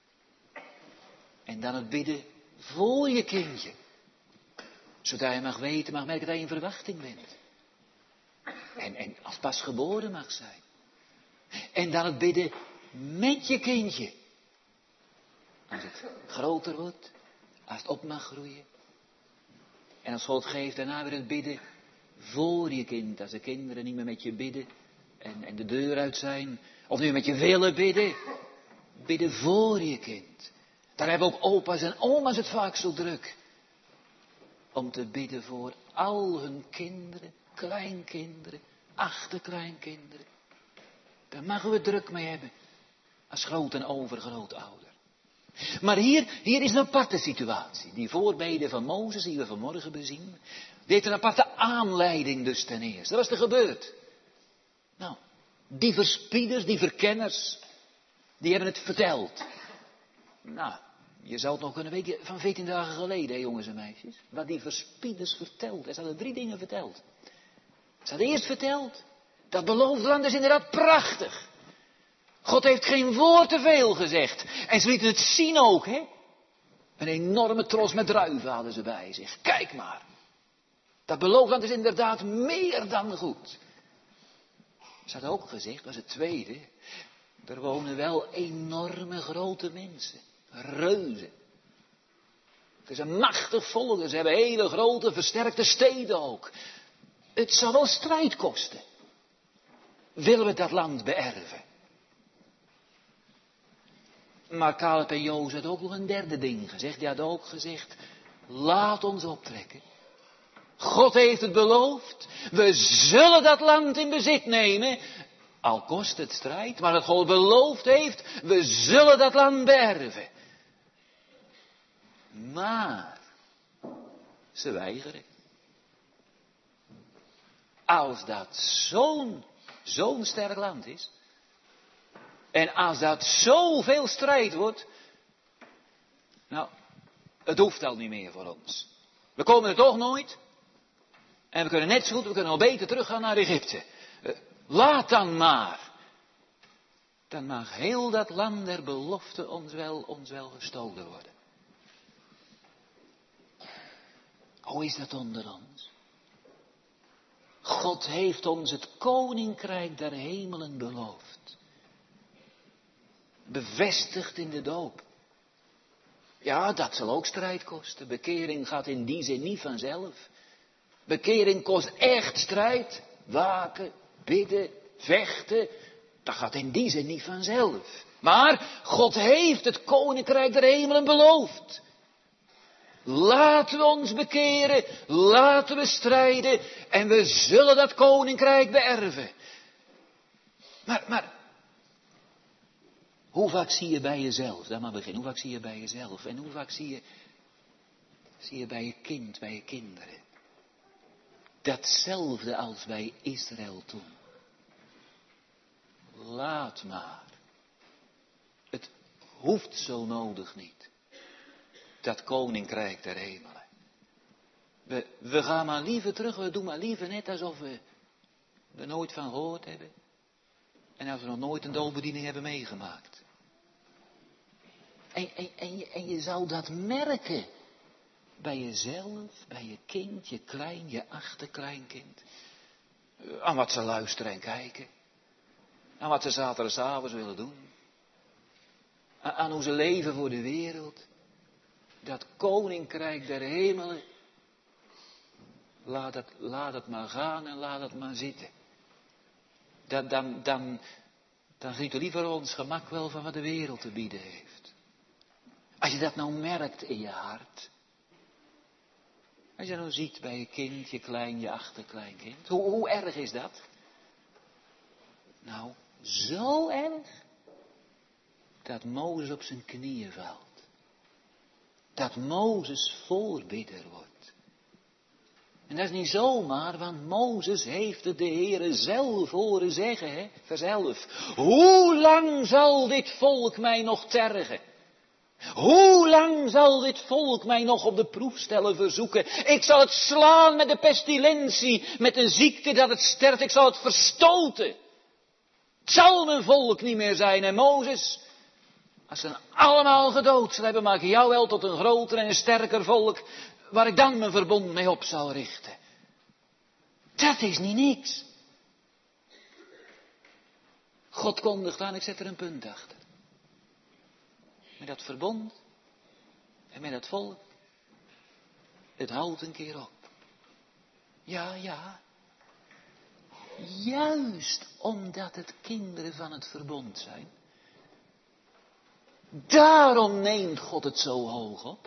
En dan het bidden voor je kindje. Zodat je mag weten, mag merken dat je in verwachting bent. En, en als pas geboren mag zijn. En dan het bidden met je kindje. Als het groter wordt. Als het op mag groeien. En als God geeft, daarna weer het bidden voor je kind. Als de kinderen niet meer met je bidden. En, en de deur uit zijn. Of nu met je willen bidden. Bidden voor je kind. Daar hebben ook opa's en oma's het vaak zo druk. Om te bidden voor al hun kinderen, kleinkinderen, achterkleinkinderen. Daar mogen we druk mee hebben. Als groot en overgrootouder. Maar hier, hier is een aparte situatie. Die voorbeden van Mozes die we vanmorgen bezien. Die heeft een aparte aanleiding dus ten eerste. Wat was er gebeurd? Nou, die verspieders, die verkenners. Die hebben het verteld. Nou, je zou het nog kunnen weten van veertien dagen geleden, hè, jongens en meisjes. Wat die verspieders verteld. Ze hadden drie dingen verteld. Ze hadden eerst verteld. Dat beloofde land is inderdaad prachtig. God heeft geen woord te veel gezegd. En ze lieten het zien ook, hè. Een enorme tros met druiven hadden ze bij zich. Kijk maar. Dat beloofde land is inderdaad meer dan goed. Ze hadden ook gezegd, dat was het tweede. Er wonen wel enorme grote mensen. Reuzen. Het is een machtig volk. Ze hebben hele grote versterkte steden ook. Het zal wel strijd kosten. Willen we dat land beërven? Maar Caleb en Jozef hadden ook nog een derde ding gezegd. Die hadden ook gezegd, laat ons optrekken. God heeft het beloofd. We zullen dat land in bezit nemen. Al kost het strijd, maar dat God beloofd heeft, we zullen dat land beërven. Maar ze weigeren. Als dat zo'n, zo'n sterk land is. En als dat zoveel strijd wordt. Nou, het hoeft al niet meer voor ons. We komen er toch nooit. En we kunnen net zo goed, we kunnen al beter teruggaan naar Egypte. Laat dan maar. Dan mag heel dat land der belofte ons wel, ons wel gestolen worden. Hoe is dat onder ons? God heeft ons het koninkrijk der hemelen beloofd. Bevestigd in de doop. Ja, dat zal ook strijd kosten. Bekering gaat in die zin niet vanzelf. Bekering kost echt strijd. Waken, bidden, vechten. Dat gaat in die zin niet vanzelf. Maar God heeft het koninkrijk der hemelen beloofd. Laten we ons bekeren, laten we strijden en we zullen dat koninkrijk beërven. Maar, maar, Hoe vaak zie je bij jezelf, daar maar beginnen, hoe vaak zie je bij jezelf en hoe vaak zie je, zie je bij je kind, bij je kinderen. Datzelfde als bij Israël toen. Laat maar. Het hoeft zo nodig niet. Dat koninkrijk der hemelen. We, we gaan maar liever terug, we doen maar liever net alsof we er nooit van gehoord hebben. En als we nog nooit een doopbediening hebben meegemaakt. En, en, en, je, en je zou dat merken. Bij jezelf, bij je kind, je klein, je achterkleinkind. Aan wat ze luisteren en kijken. Aan wat ze zaterdagavond willen doen. Aan hoe ze leven voor de wereld. Dat koninkrijk der hemelen. Laat het, laat het maar gaan en laat het maar zitten. Dan, dan, dan, dan geniet er liever ons gemak wel van wat de wereld te bieden heeft. Als je dat nou merkt in je hart. Als je nou ziet bij je kind, je klein, je achterkleinkind. Hoe, hoe erg is dat? Nou, zo erg. Dat Mozes op zijn knieën valt. Dat Mozes voorbidder wordt. En dat is niet zomaar, want Mozes heeft het de Heere zelf horen zeggen, hè? Vers elf. Hoe lang zal dit volk mij nog tergen? Hoe lang zal dit volk mij nog op de proef stellen verzoeken? Ik zal het slaan met de pestilentie, met een ziekte dat het sterft. Ik zal het verstoten. Het zal mijn volk niet meer zijn. En Mozes, als ze allemaal gedood zullen hebben, maak ik jou wel tot een groter en een sterker volk, waar ik dan mijn verbond mee op zal richten. Dat is niet niks. God kondigt aan, ik zet er een punt achter. Met dat verbond en met dat volk. Het houdt een keer op. Ja, ja. Juist omdat het kinderen van het verbond zijn. Daarom neemt God het zo hoog op.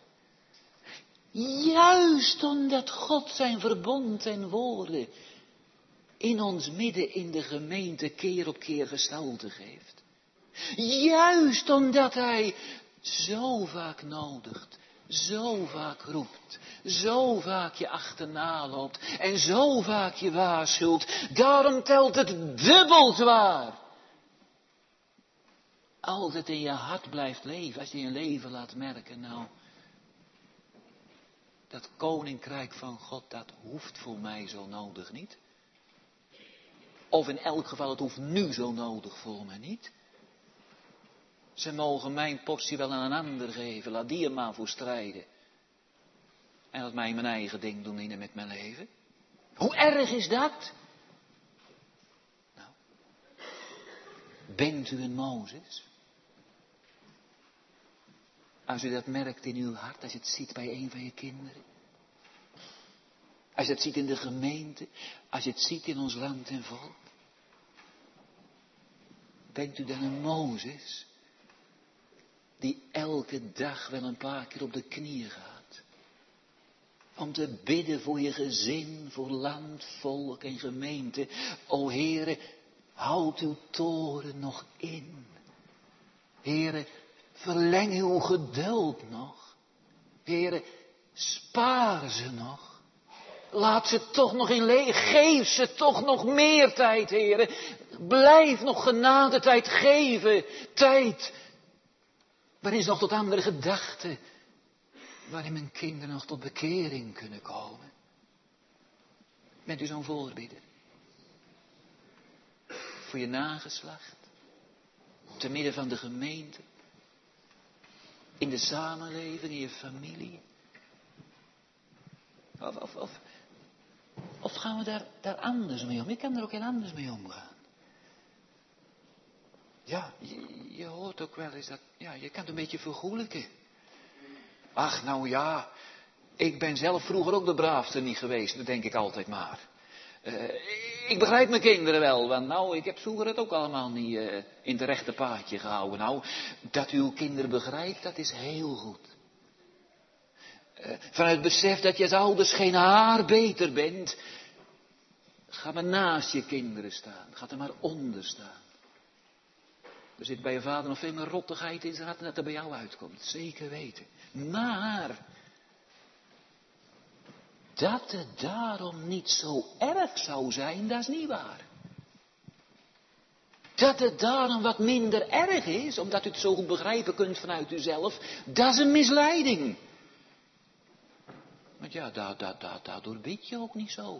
Juist omdat God zijn verbond en woorden in ons midden in de gemeente keer op keer gestalte geeft. Juist omdat hij zo vaak nodigt, zo vaak roept, zo vaak je achterna loopt en zo vaak je waarschuwt. Daarom telt het dubbel zwaar. Als het in je hart blijft leven, als je je leven laat merken, nou, dat koninkrijk van God, dat hoeft voor mij zo nodig niet. Of in elk geval, het hoeft nu zo nodig voor me niet. Ze mogen mijn portie wel aan een ander geven, laat die er maar voor strijden. En laat mij mijn eigen ding doen in en met mijn leven. Hoe erg is dat? Nou, bent u een Mozes? Als u dat merkt in uw hart, als je het ziet bij een van je kinderen. Als je het ziet in de gemeente, als je het ziet in ons land en volk. Bent u dan een Mozes? Die elke dag wel een paar keer op de knieën gaat. Om te bidden voor je gezin, voor land, volk en gemeente. O Heere, houd uw toren nog in. Heere, verleng uw geduld nog. Heere, spaar ze nog. Laat ze toch nog in leven. Geef ze toch nog meer tijd, Heere. Blijf nog genade tijd geven. Tijd waarin ze nog tot andere gedachten. Waarin mijn kinderen nog tot bekering kunnen komen. Bent u zo'n voorbidder? Voor je nageslacht. Te midden van de gemeente. In de samenleving, in je familie. Of, of, of, of gaan we daar, daar anders mee om? Ik kan er ook heel anders mee omgaan. Ja, je, je hoort ook wel eens dat, ja, je kan het een beetje vergoelijken. Ach, nou ja, ik ben zelf vroeger ook de braafste niet geweest, dat denk ik altijd maar. Uh, ik begrijp mijn kinderen wel, want nou, ik heb vroeger het ook allemaal niet uh, in het rechte paadje gehouden. Nou, dat u uw kinderen begrijpt, dat is heel goed. Uh, vanuit het besef dat je als ouders geen haar beter bent, ga maar naast je kinderen staan, ga er maar onder staan. Er zit bij je vader nog veel meer rottigheid in zijn hart dan dat er bij jou uitkomt. Zeker weten. Maar dat het daarom niet zo erg zou zijn, dat is niet waar. Dat het daarom wat minder erg is, omdat u het zo goed begrijpen kunt vanuit uzelf, dat is een misleiding. Want ja, daardoor bid je ook niet zo.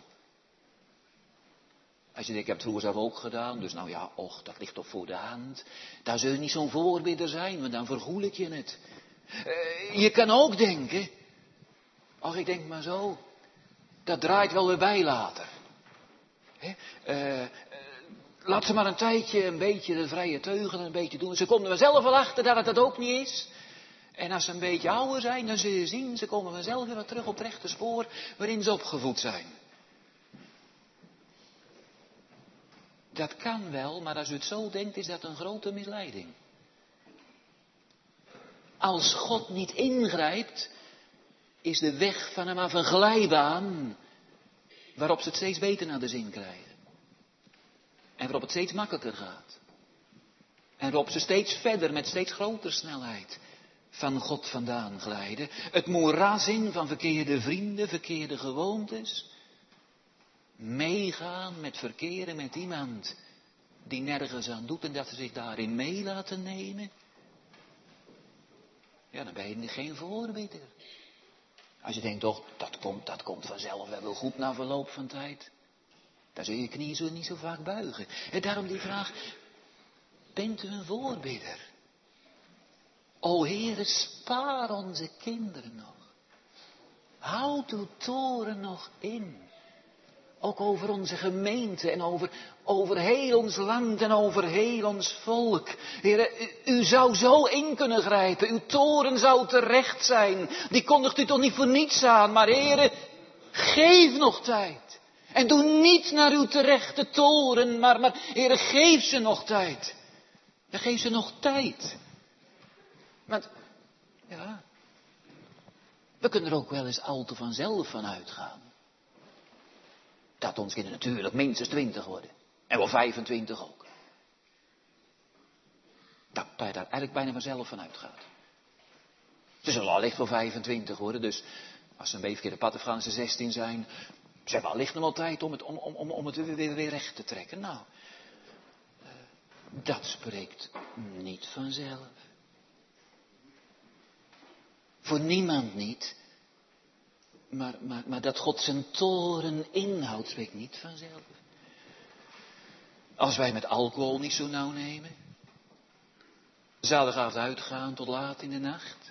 Als je denkt, ik heb het vroeger zelf ook gedaan, dus nou ja, och, dat ligt toch voor de hand. Daar zul je niet zo'n voorbidder zijn, want dan vergoel ik je het. Uh, je kan ook denken, ach, ik denk maar zo, dat draait wel weer bij later. He? Uh, uh, laat ze maar een tijdje een beetje de vrije teugel een beetje doen. Ze komen er zelf wel achter dat het dat ook niet is. En als ze een beetje ouder zijn, dan zul je zien, ze komen vanzelf weer wat terug op het rechte spoor waarin ze opgevoed zijn. Dat kan wel, maar als u het zo denkt, is dat een grote misleiding. Als God niet ingrijpt, is de weg van hem af een glijbaan, waarop ze het steeds beter naar de zin krijgen. En waarop het steeds makkelijker gaat. En waarop ze steeds verder, met steeds grotere snelheid, van God vandaan glijden. Het moeras in van verkeerde vrienden, verkeerde gewoontes. Meegaan met verkeren met iemand die nergens aan doet en dat ze zich daarin mee laten nemen. Ja, dan ben je geen voorbidder. Als je denkt, toch, dat komt, dat komt vanzelf wel goed na verloop van tijd. Dan zul je je knieën zo niet zo vaak buigen. En daarom die vraag, bent u een voorbidder? O Heere, spaar onze kinderen nog. Houd uw toren nog in. Ook over onze gemeente en over, over heel ons land en over heel ons volk. Heere, u, u zou zo in kunnen grijpen. Uw toren zou terecht zijn. Die kondigt u toch niet voor niets aan. Maar Heere, geef nog tijd. En doe niet naar uw terechte toren. Maar, maar Heere, geef ze nog tijd. Ja, geef ze nog tijd. Want, ja, we kunnen er ook wel eens al te vanzelf van uitgaan. Dat ons kinderen natuurlijk minstens twintig worden. En wel vijfentwintig ook. Dat, dat je daar eigenlijk bijna vanzelf van uitgaat. Ze zullen allicht wel vijfentwintig worden. Dus als ze een beetje verkeerde pad gaan, ze zestien zijn. Ze hebben allicht nog wel tijd om het, om, om, om het weer, weer, weer recht te trekken. Nou, uh, dat spreekt niet vanzelf. Voor niemand niet. Maar, maar, maar dat God zijn toren inhoudt, spreekt niet vanzelf. Als wij met alcohol niet zo nauw nemen. Zaterdagavond uitgaan tot laat in de nacht.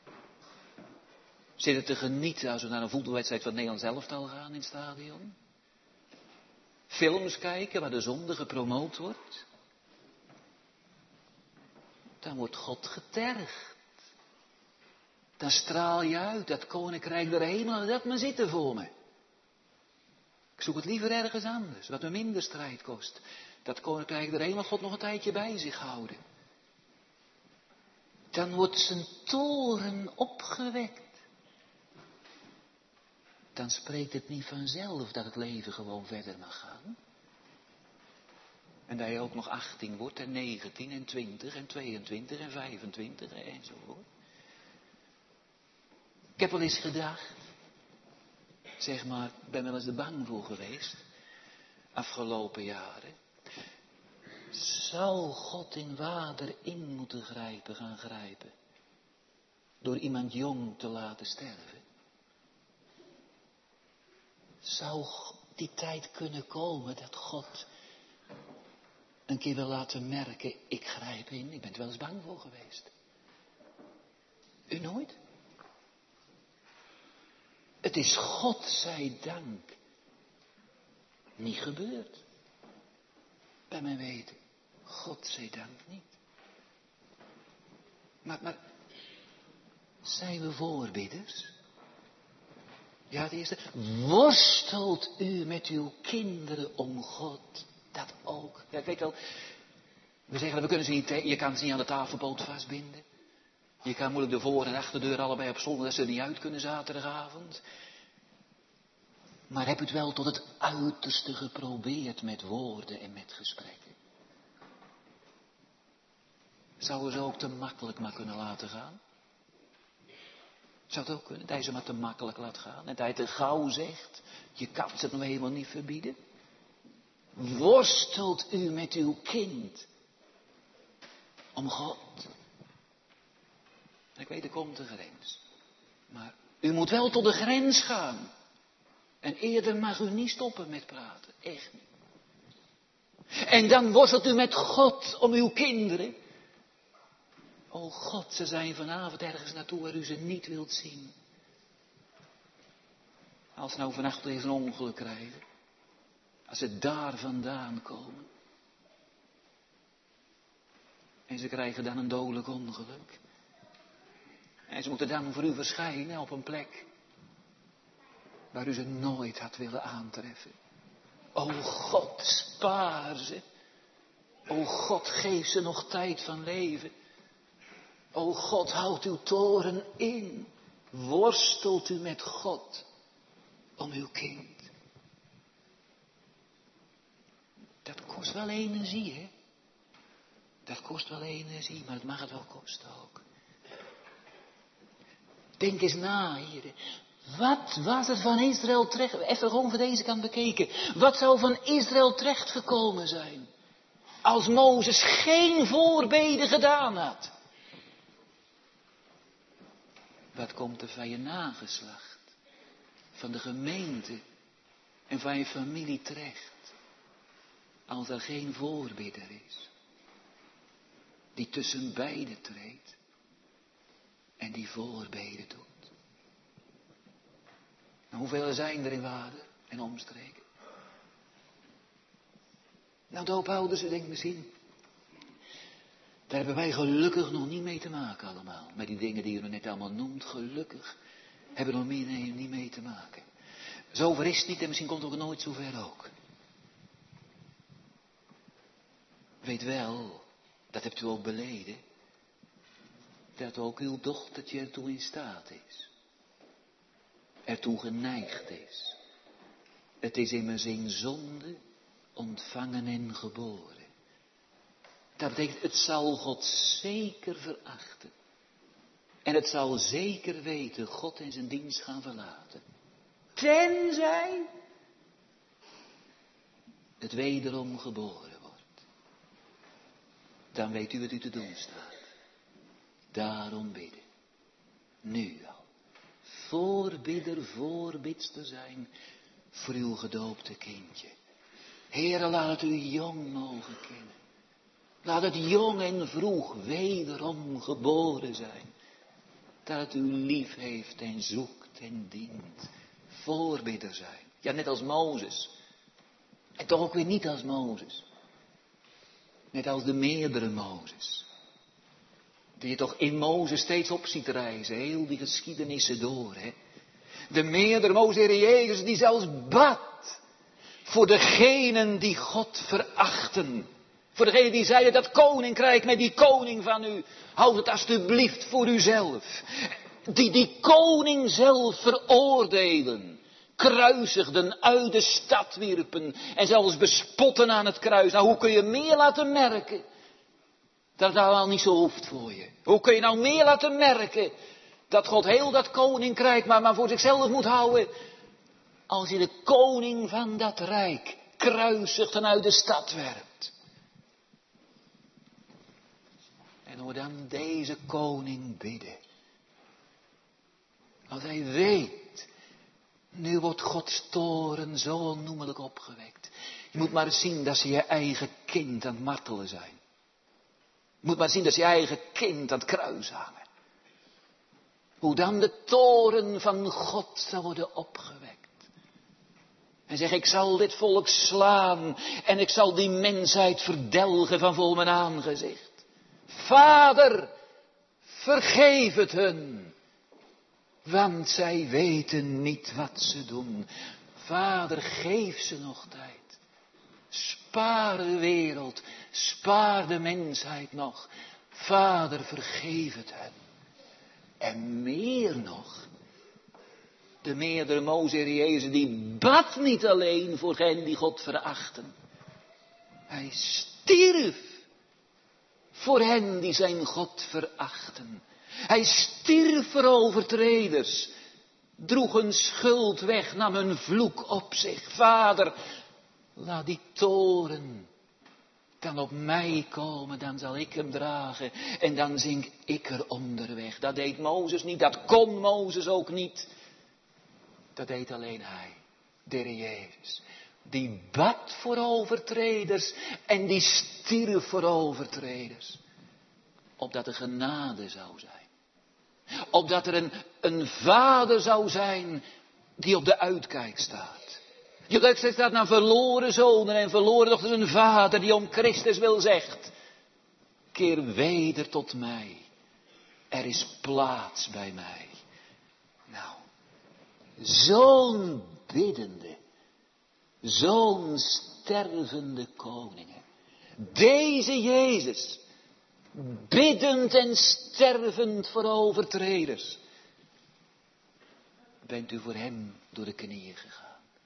Zitten te genieten als we naar een voetbalwedstrijd van het Nederlands elftal gaan in het stadion. Films kijken waar de zonde gepromoot wordt. Dan wordt God getergd. Dan straal je uit, dat koninkrijk der hemel, dat maar zitten voor me. Ik zoek het liever ergens anders, wat me minder strijd kost. Dat koninkrijk der hemel God nog een tijdje bij zich houden. Dan wordt zijn toren opgewekt. Dan spreekt het niet vanzelf dat het leven gewoon verder mag gaan. En dat je ook nog achttien wordt en negentien en twintig en tweeëntwintig en vijfentwintig enzovoort. Ik heb wel eens gedacht, zeg maar, ik ben wel eens er bang voor geweest, afgelopen jaren. Zou God in water in moeten grijpen, gaan grijpen, door iemand jong te laten sterven? Zou die tijd kunnen komen dat God een keer wil laten merken, ik grijp in, ik ben er wel eens bang voor geweest. U nooit? Het is God zij dank niet gebeurd. Bij mijn weten. God zij dank niet. Maar, maar zijn we voorbidders? Ja, het eerste. Worstelt u met uw kinderen om God? Dat ook. Ja, ik weet wel. We zeggen, we kunnen ze niet, je kan ze niet aan de tafelpoot vastbinden. Je kan moeilijk de voor- en achterdeur allebei op zolder, dat ze er niet uit kunnen zaterdagavond. Maar heb u het wel tot het uiterste geprobeerd met woorden en met gesprekken? Zouden ze ook te makkelijk maar kunnen laten gaan? Zou het ook kunnen, dat hij ze maar te makkelijk laat gaan? En dat hij te gauw zegt, je kan het nog helemaal niet verbieden. Worstelt u met uw kind om God. Ik weet, er komt een grens. Maar u moet wel tot de grens gaan. En eerder mag u niet stoppen met praten. Echt niet. En dan worstelt u met God om uw kinderen. O God, ze zijn vanavond ergens naartoe waar u ze niet wilt zien. Als ze nou vannacht eens een ongeluk krijgen. Als ze daar vandaan komen. En ze krijgen dan een dodelijk ongeluk. En ze moeten dan voor u verschijnen op een plek waar u ze nooit had willen aantreffen. O God, spaar ze. O God, geef ze nog tijd van leven. O God, houd uw toren in. Worstelt u met God om uw kind. Dat kost wel energie, hè? Dat kost wel energie, maar het mag het wel kosten ook. Denk eens na, heren. Wat was er van Israël terecht, even gewoon van deze kant bekeken. Wat zou van Israël terechtgekomen zijn, als Mozes geen voorbeden gedaan had? Wat komt er van je nageslacht, van de gemeente en van je familie terecht, als er geen voorbidder is, die tussen beiden treedt en die voorbeden doet? En hoeveel zijn er in Waarden en omstreken? Nou, doophouders, u denkt misschien, daar hebben wij gelukkig nog niet mee te maken allemaal. Met die dingen die u net allemaal noemt, gelukkig hebben we nog meer nee, niet mee te maken. Zover is het niet en misschien komt het ook nooit zover ook. Weet wel, dat hebt u ook beleden, dat ook uw dochtertje ertoe in staat is. Ertoe geneigd is. Het is immers in zonde ontvangen en geboren. Dat betekent, het zal God zeker verachten. En het zal zeker weten God en zijn dienst gaan verlaten. Tenzij het wederom geboren wordt. Dan weet u wat u te doen staat. Daarom bidden. Nu al. Voorbidder, voorbidster zijn voor uw gedoopte kindje. Heere, laat het u jong mogen kennen. Laat het jong en vroeg wederom geboren zijn. Dat het u lief heeft en zoekt en dient. Voorbidder zijn. Ja, net als Mozes. En toch ook weer niet als Mozes. Net als de meerdere Mozes. Die je toch in Mozes steeds op ziet reizen. Heel die geschiedenissen door, hè. De meerdere Mozes, Heer Jezus, die zelfs bad voor degenen die God verachten. Voor degenen die zeiden, dat koninkrijk met die koning van u, houd het alstublieft voor uzelf. Die die koning zelf veroordelen, kruisigden, uit de stad wierpen en zelfs bespotten aan het kruis. Nou, hoe kun je meer laten merken dat het nou al niet zo hoeft voor je? Hoe kun je nou meer laten merken dat God heel dat koninkrijk maar, maar voor zichzelf moet houden, als je de koning van dat rijk kruisigt en uit de stad werpt? En hoor dan deze koning bidden. Als hij weet, nu wordt Gods toren zo onnoemelijk opgewekt. Je moet maar zien dat ze je eigen kind aan het martelen zijn. Je moet maar zien dat ze je eigen kind aan het kruis hangen. Hoe dan de toren van God zal worden opgewekt. En zeg, ik zal dit volk slaan en ik zal die mensheid verdelgen van voor mijn aangezicht. Vader, vergeef het hun, want zij weten niet wat ze doen. Vader, geef ze nog tijd. Spaar de wereld, spaar de mensheid nog. Vader, vergeef het hen. En meer nog, de meerdere Mozes, Heer Jezus, die bad niet alleen voor hen die God verachten. Hij stierf voor hen die zijn God verachten. Hij stierf voor overtreders, droeg hun schuld weg, nam hun vloek op zich. Vader, laat die toren dan op mij komen, dan zal ik hem dragen en dan zink ik er onderweg. Dat deed Mozes niet, dat kon Mozes ook niet. Dat deed alleen hij, de Heer Jezus. Die bad voor overtreders en die stierf voor overtreders. Opdat er genade zou zijn. Opdat er een, een vader zou zijn die op de uitkijk staat. Die op de uitkijk staat naar verloren zonen en verloren dochters. Een vader die om Christus wil zegt. Keer weder tot mij. Er is plaats bij mij. Nou, zo'n biddende, zo'n stervende koningen. Deze Jezus, biddend en stervend voor overtreders. Bent u voor hem door de knieën gegaan?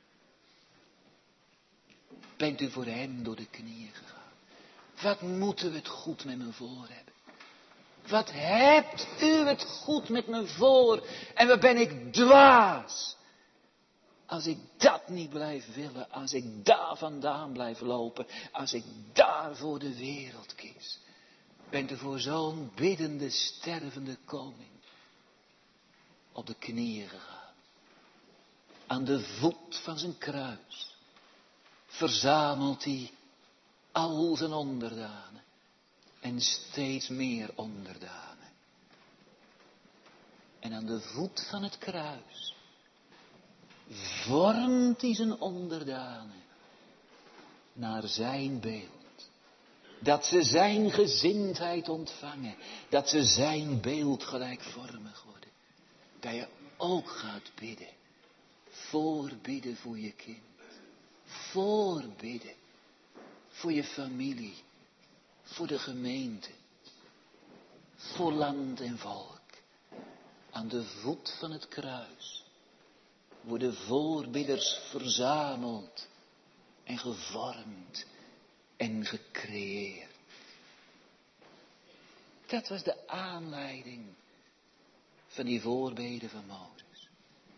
Bent u voor hem door de knieën gegaan? Wat moeten we het goed met me voor hebben? Wat hebt u het goed met me voor? En wat ben ik dwaas. Als ik dat niet blijf willen. Als ik daar vandaan blijf lopen. Als ik daar voor de wereld kies. Bent u voor zo'n biddende, stervende koning op de knieën gegaan. Aan de voet van zijn kruis verzamelt hij al zijn onderdanen. En steeds meer onderdanen. En aan de voet van het kruis vormt hij zijn onderdanen naar zijn beeld. Dat ze zijn gezindheid ontvangen. Dat ze zijn beeld gelijkvormig worden. Dat je ook gaat bidden. Voorbidden voor je kind. Voorbidden voor je familie. Voor de gemeente. Voor land en volk. Aan de voet van het kruis worden voorbidders verzameld en gevormd en gecreëerd. Dat was de aanleiding van die voorbeden van Mozes.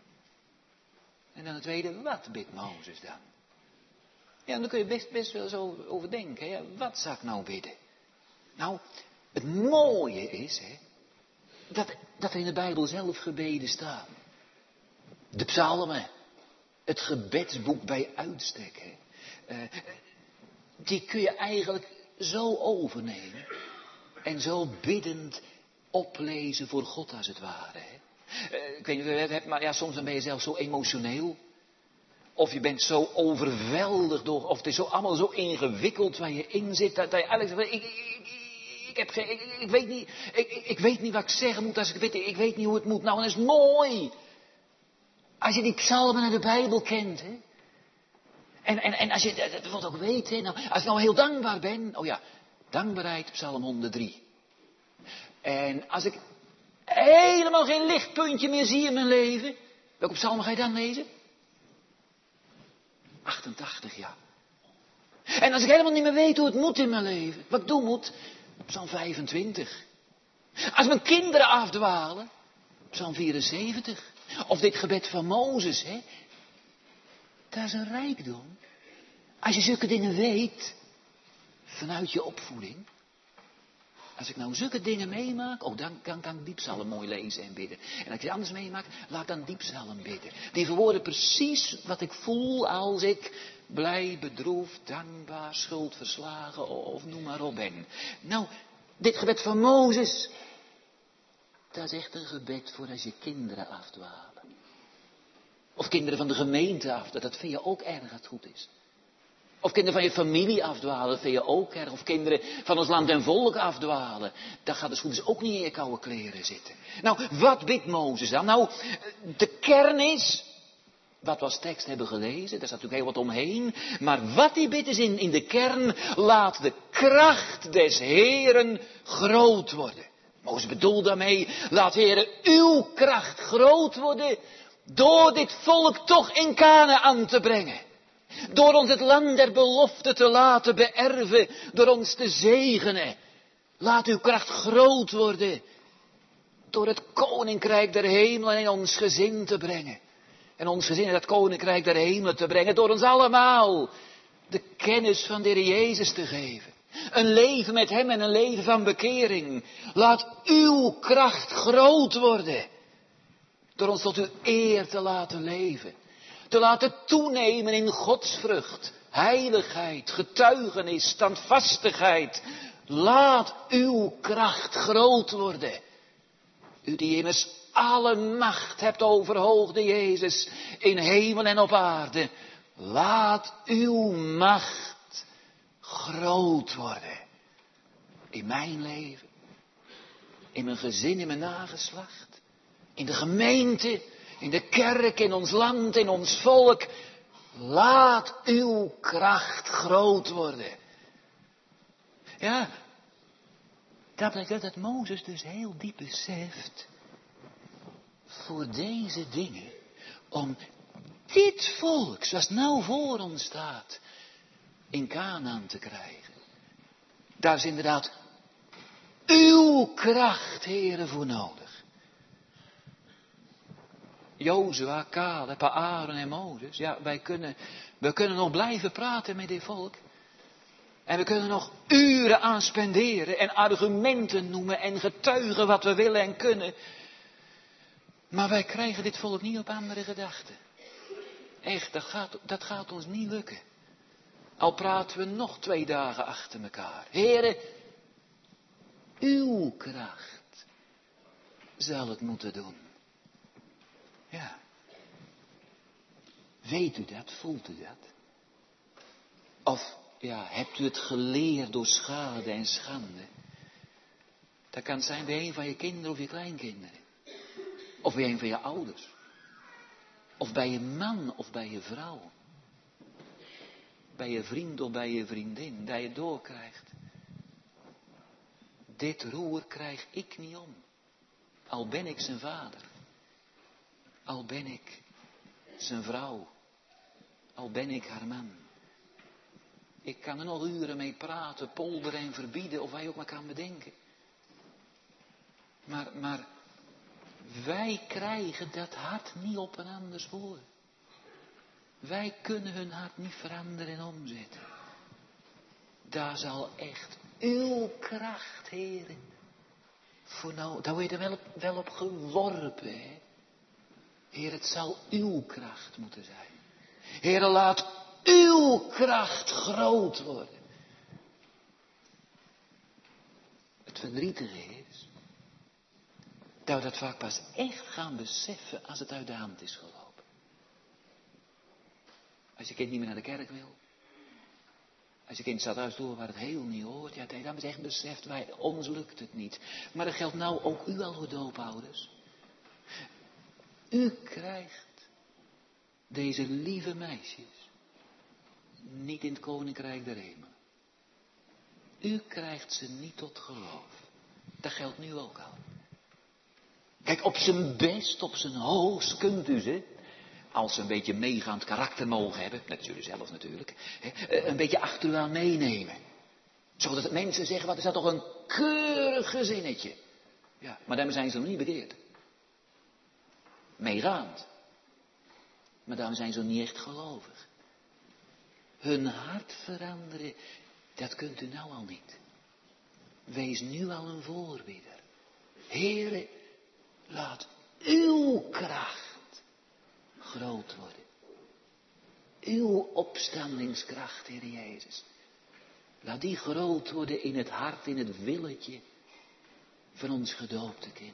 En dan het tweede, wat bidt Mozes dan? Ja, dan kun je best, best wel zo over denken. Ja, wat zou ik nou bidden? Nou, het mooie is, hè, dat, dat er in de Bijbel zelf gebeden staan. De psalmen, het gebedsboek bij uitstek. Hè. Uh, die kun je eigenlijk zo overnemen en zo biddend oplezen voor God als het ware. Hè. Uh, ik weet niet of je het hebt, maar ja, soms dan ben je zelf zo emotioneel. Of je bent zo overweldigd door, of het is zo allemaal zo ingewikkeld waar je in zit, dat, dat je eigenlijk zegt, ik, ik, ik, ik, heb geen, ik, ik, weet niet, ik, ik, ik weet niet wat ik zeggen moet als ik bid, ik weet niet hoe het moet. Nou, dat is mooi. Als je die psalmen uit de Bijbel kent, hè. En, en, en als je dat bijvoorbeeld ook weet, hè, nou, als ik nou heel dankbaar ben, oh ja, dankbaarheid, psalm honderddrie. En als ik helemaal geen lichtpuntje meer zie in mijn leven, welke psalmen ga je dan lezen? achtentachtig, ja. En als ik helemaal niet meer weet hoe het moet in mijn leven, wat ik doen moet, psalm vijfentwintig. Als mijn kinderen afdwalen, psalm vierenzeventig. Of dit gebed van Mozes, hè. Dat is een rijkdom. Als je zulke dingen weet, vanuit je opvoeding. Als ik nou zulke dingen meemaak, oh, dan, dan kan ik die psalm mooi lezen en bidden. En als ik iets anders meemaak, laat ik dan die psalm bidden. Die verwoorden precies wat ik voel als ik blij, bedroefd, dankbaar, schuldverslagen of noem maar op ben. Nou, dit gebed van Mozes, dat is echt een gebed voor als je kinderen afdwalen. Of kinderen van de gemeente afdwalen, dat vind je ook erg dat het goed is. Of kinderen van je familie afdwalen, dat vind je ook erg. Of kinderen van ons land en volk afdwalen. Dat gaat dus goed is ook niet in je koude kleren zitten. Nou, wat bidt Mozes dan? Nou, de kern is, wat we als tekst hebben gelezen, daar staat natuurlijk heel wat omheen. Maar wat hij bidt is in, in de kern, laat de kracht des Heeren groot worden. Mozes bedoelt daarmee, laat Heere uw kracht groot worden, door dit volk toch in Kanaän te brengen. Door ons het land der belofte te laten beërven, door ons te zegenen. Laat uw kracht groot worden door het koninkrijk der hemelen in ons gezin te brengen. En ons gezin in dat koninkrijk der hemelen te brengen door ons allemaal de kennis van de Heer Jezus te geven. Een leven met hem en een leven van bekering. Laat uw kracht groot worden door ons tot uw eer te laten leven. Te laten toenemen in godsvrucht, heiligheid, getuigenis, standvastigheid. Laat uw kracht groot worden. U die immers alle macht hebt overhoogde Jezus in hemel en op aarde. Laat uw macht groot worden. In mijn leven. In mijn gezin, in mijn nageslacht. In de gemeente. In de kerk, in ons land, in ons volk. Laat uw kracht groot worden. Ja, dat betekent dat Mozes dus heel diep beseft. Voor deze dingen. Om dit volk, zoals het nou voor ons staat. In Kanaän te krijgen. Daar is inderdaad uw kracht, Heere, voor nodig. Jozua, Caleb, Aaron en Mozes. Ja, wij kunnen, we kunnen nog blijven praten met dit volk. En we kunnen nog uren aan spenderen en argumenten noemen en getuigen wat we willen en kunnen. Maar wij krijgen dit volk niet op andere gedachten. Echt, dat gaat, dat gaat ons niet lukken. Al praten we nog twee dagen achter elkaar. Heere, uw kracht zal het moeten doen. Ja. Weet u dat? Voelt u dat? Of, ja, hebt u het geleerd door schade en schande? Dat kan zijn bij een van je kinderen of je kleinkinderen. Of bij een van je ouders. Of bij je man of bij je vrouw. Bij je vriend of bij je vriendin. Dat je doorkrijgt. Dit roer krijg ik niet om. Al ben ik zijn vader. Al ben ik zijn vrouw. Al ben ik haar man. Ik kan er nog uren mee praten, polderen en verbieden. Of wat je ook maar kan bedenken. Maar, maar wij krijgen dat hart niet op een anders voor. Wij kunnen hun hart niet veranderen en omzetten. Daar zal echt uw kracht, Heere, voor nou, daar word je er wel op, wel op geworpen, hè. Heer, het zal uw kracht moeten zijn. Heer, laat uw kracht groot worden. Het verdrietige is dat we dat vaak pas echt gaan beseffen als het uit de hand is gelopen. Als je kind niet meer naar de kerk wil. Als je kind staat thuis door waar het heel niet hoort. Ja, dan is echt beseft, wij, ons lukt het niet. Maar dat geldt nou ook u al voor doopouders. U krijgt deze lieve meisjes niet in het koninkrijk der hemel. U krijgt ze niet tot geloof. Dat geldt nu ook al. Kijk, op zijn best, op zijn hoogst kunt u ze, als ze een beetje meegaand karakter mogen hebben, net als jullie zelf natuurlijk, een beetje achter u aan meenemen. Zodat mensen zeggen, wat is dat toch een keurig gezinnetje. Ja, maar daarmee zijn ze nog niet bekeerd. Meegaand. Maar daarom zijn ze nog niet echt gelovig. Hun hart veranderen, dat kunt u nou al niet. Wees nu al een voorbidder. Heere, laat uw kracht groot worden. Uw opstandingskracht, Heer Jezus. Laat die groot worden in het hart, in het willetje van ons gedoopte kind.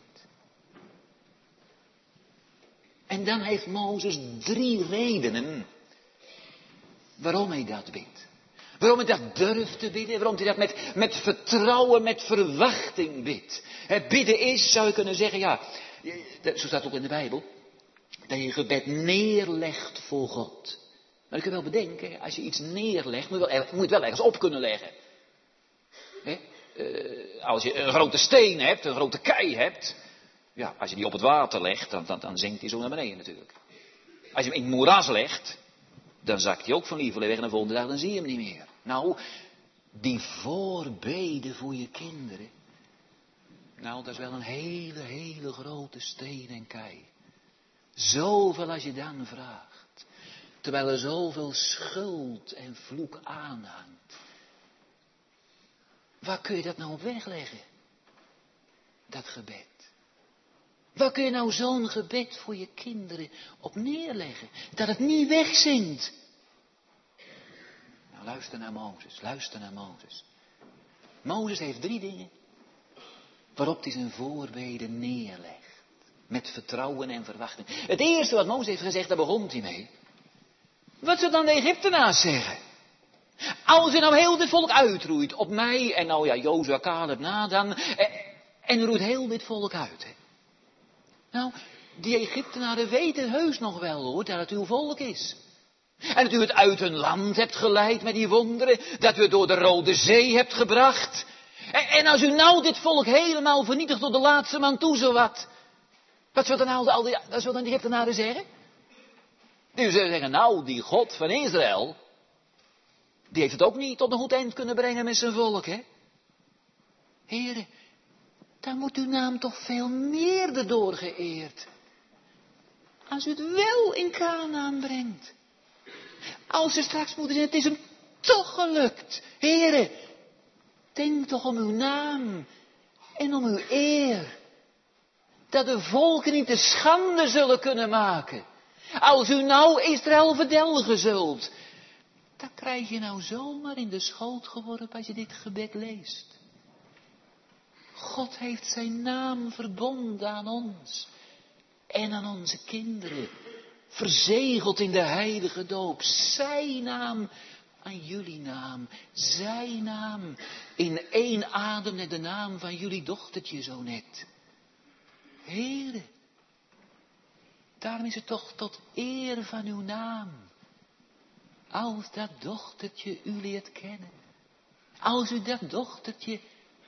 En dan heeft Mozes drie redenen waarom hij dat bidt. Waarom hij dat durft te bidden. Waarom hij dat met, met vertrouwen, met verwachting bidt. Het bidden is, zou je kunnen zeggen, ja, zo staat het ook in de Bijbel, dat je je gebed neerlegt voor God. Maar je kunt wel bedenken, als je iets neerlegt, moet je, wel, moet je het wel ergens op kunnen leggen. He? Uh, als je een grote steen hebt, een grote kei hebt, ja, als je die op het water legt, dan, dan, dan zinkt die zo naar beneden natuurlijk. Als je hem in het moeras legt, dan zakt hij ook van lieverlee weg en de volgende dag dan zie je hem niet meer. Nou, Die voorbeden voor je kinderen. Nou, dat is wel een hele, hele grote steen en kei. Zoveel als je dan vraagt. Terwijl er zoveel schuld en vloek aanhangt. Waar kun je dat nou op wegleggen? Dat gebed. Waar kun je nou zo'n gebed voor je kinderen op neerleggen? Dat het niet wegzinkt. Nou, luister naar Mozes. Luister naar Mozes. Mozes heeft drie dingen waarop hij zijn voorbeden neerlegt. Met vertrouwen en verwachting. Het eerste wat Mozes heeft gezegd, daar begon hij mee. Wat zullen dan de Egyptenaars zeggen? Als je nou heel dit volk uitroeit op mij en nou ja, Jozua, Caleb na dan. En roeit heel dit volk uit. Hè. Nou, die Egyptenaren weten heus nog wel hoor, dat het uw volk is. En dat u het uit hun land hebt geleid met die wonderen. Dat u het door de Rode Zee hebt gebracht. En, en als u nou dit volk helemaal vernietigt tot de laatste man toe, zowat. Wat zullen dan, nou, al die, wat zullen dan die Egyptenaren zeggen? Die zullen zeggen, nou, die God van Israël, die heeft het ook niet tot een goed eind kunnen brengen met zijn volk, hè? Heren, dan wordt uw naam toch veel meer erdoor geëerd. Als u het wel in Kanaan brengt. Als ze straks moeten zeggen, het is hem toch gelukt. Heren, denk toch om uw naam en om uw eer. Dat de volken niet de schande zullen kunnen maken. Als u nou Israël verdelgen zult. Dat krijg je nou zomaar in de schoot geworpen als je dit gebed leest. God heeft zijn naam verbonden aan ons. En aan onze kinderen. Verzegeld in de heilige doop. Zijn naam aan jullie naam. Zijn naam in één adem met de naam van jullie dochtertje zo net. Heere, daarom is het toch tot eer van uw naam. Als dat dochtertje u leert kennen. Als u dat dochtertje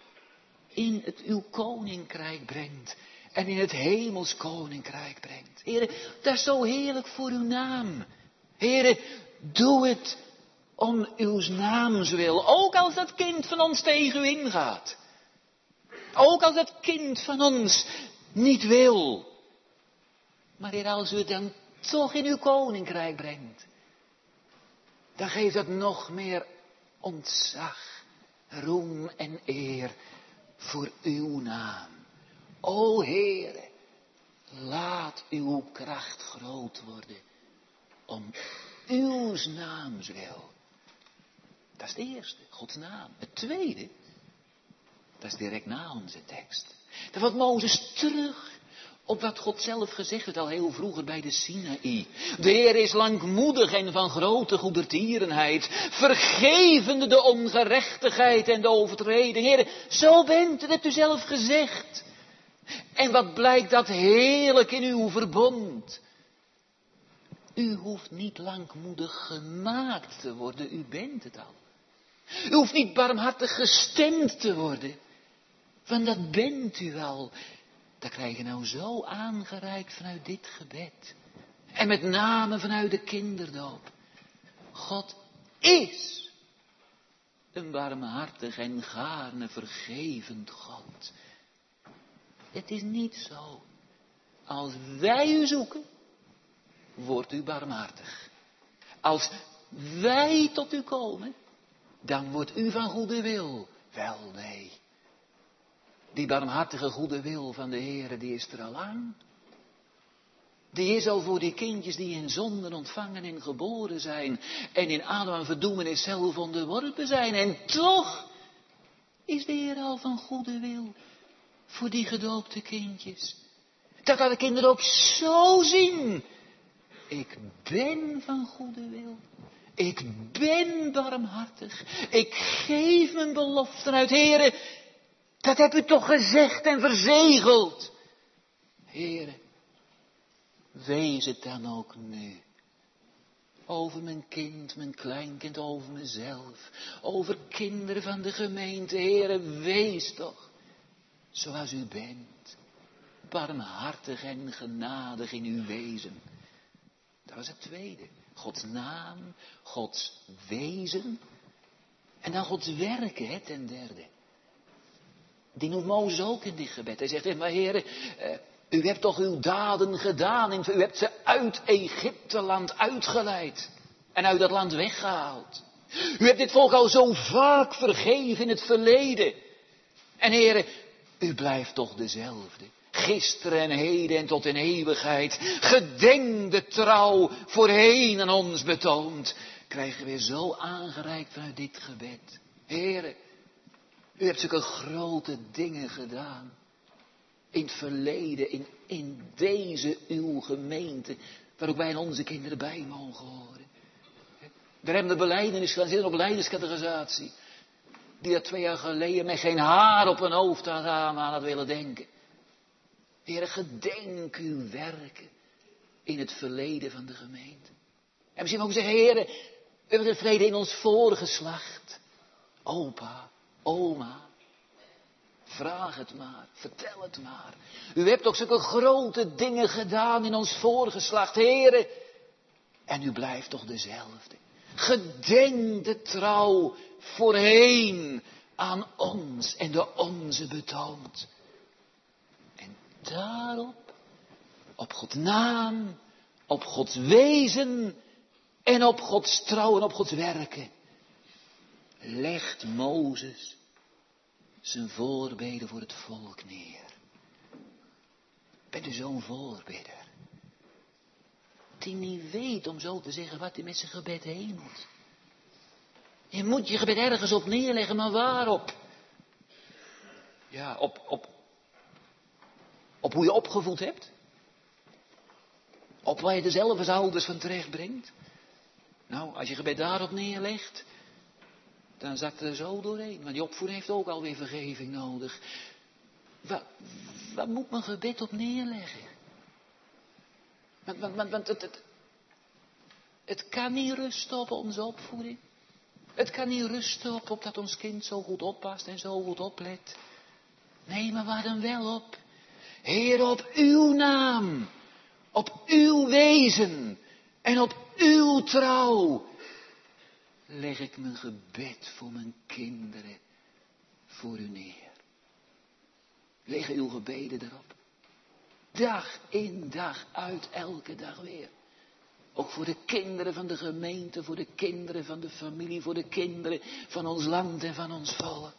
in het uw koninkrijk brengt. En in het hemels koninkrijk brengt. Heere, dat is zo heerlijk voor uw naam. Heere, doe het om uw naams wil. Ook als dat kind van ons tegen u ingaat. Ook als dat kind van ons niet wil. Maar Heer, als u het dan toch in uw koninkrijk brengt. Dan geeft dat nog meer ontzag, roem en eer voor uw naam. O Heere, laat uw kracht groot worden om uw naams wil. Dat is het eerste, Gods naam. Het tweede, dat is direct na onze tekst. Dan wordt Mozes terug op wat God zelf gezegd heeft al heel vroeger bij de Sinaï. De Heer is langmoedig en van grote goedertierenheid, vergevende de ongerechtigheid en de overtreding. Heer, zo bent het, hebt u zelf gezegd. En wat blijkt dat heerlijk in uw verbond. U hoeft niet langmoedig gemaakt te worden, u bent het al. U hoeft niet barmhartig gestemd te worden, want dat bent u al. Dat krijg je nou zo aangereikt vanuit dit gebed. En met name vanuit de kinderdoop. God is een barmhartig en gaarne vergevend God. Het is niet zo. Als wij u zoeken, wordt u barmhartig. Als wij tot u komen, dan wordt u van goede wil. Wel, nee. Die barmhartige goede wil van de Heere, die is er al lang. Die is al voor die kindjes die in zonden ontvangen en geboren zijn. En in Adam en verdoemenis zelf onderworpen zijn. En toch is de Heer al van goede wil voor die gedoopte kindjes. Dat kan de kinderen ook zo zien. Ik ben van goede wil. Ik ben barmhartig. Ik geef mijn beloften uit. Heere, dat heb u toch gezegd en verzegeld. Heere, wees het dan ook nu. Over mijn kind, mijn kleinkind, over mezelf. Over kinderen van de gemeente. Heere, wees toch zoals u bent. Barmhartig en genadig in uw wezen. Dat was het tweede. Gods naam, Gods wezen. En dan Gods werken, hè, ten derde. Die noemt Mozes ook in dit gebed. Hij zegt, maar heren, uh, u hebt toch uw daden gedaan. U hebt ze uit Egypteland uitgeleid. En uit dat land weggehaald. U hebt dit volk al zo vaak vergeven in het verleden. En heren, u blijft toch dezelfde. Gisteren en heden en tot in eeuwigheid. Gedenk de trouw voorheen aan ons betoond. Krijgen we weer zo aangereikt vanuit dit gebed. Heren, u hebt zulke grote dingen gedaan. In het verleden, in, in deze uw gemeente. Waar ook wij en onze kinderen bij mogen horen. Daar hebben de belijdenis gaan zitten op leiderscategorisatie. Die dat twee jaar geleden met geen haar op hun hoofd aan aan had willen denken. Heere, gedenk uw werken in het verleden van de gemeente. En misschien ook zeggen, Heere, we hebben het verleden in ons voorgeslacht. Opa, oma, vraag het maar, vertel het maar. U hebt ook zulke grote dingen gedaan in ons voorgeslacht, Heere. En u blijft toch dezelfde. Gedenk de trouw voorheen aan ons en de onze betoond. En daarop, op Gods naam, op Gods wezen en op Gods trouw en op Gods werken, legt Mozes zijn voorbeden voor het volk neer. Bent u zo'n voorbidder? Die niet weet, om zo te zeggen, wat hij met zijn gebed heen moet. Je moet je gebed ergens op neerleggen, maar waarop? Ja, op, op, op hoe je opgevoed hebt. Op waar je dezelfde ouders van terecht brengt. Nou, als je gebed daarop neerlegt, dan zakt er zo doorheen. Want die opvoeding heeft ook alweer vergeving nodig. Waar, waar moet mijn gebed op neerleggen? Want, want, want, want het, het, het kan niet rusten op onze opvoeding. Het kan niet rusten op, op dat ons kind zo goed oppast en zo goed oplet. Nee, maar waar dan wel op? Heer, op uw naam, op uw wezen en op uw trouw leg ik mijn gebed voor mijn kinderen voor u neer. Leg uw gebeden erop. Dag in, dag uit, elke dag weer. Ook voor de kinderen van de gemeente, voor de kinderen van de familie, voor de kinderen van ons land en van ons volk.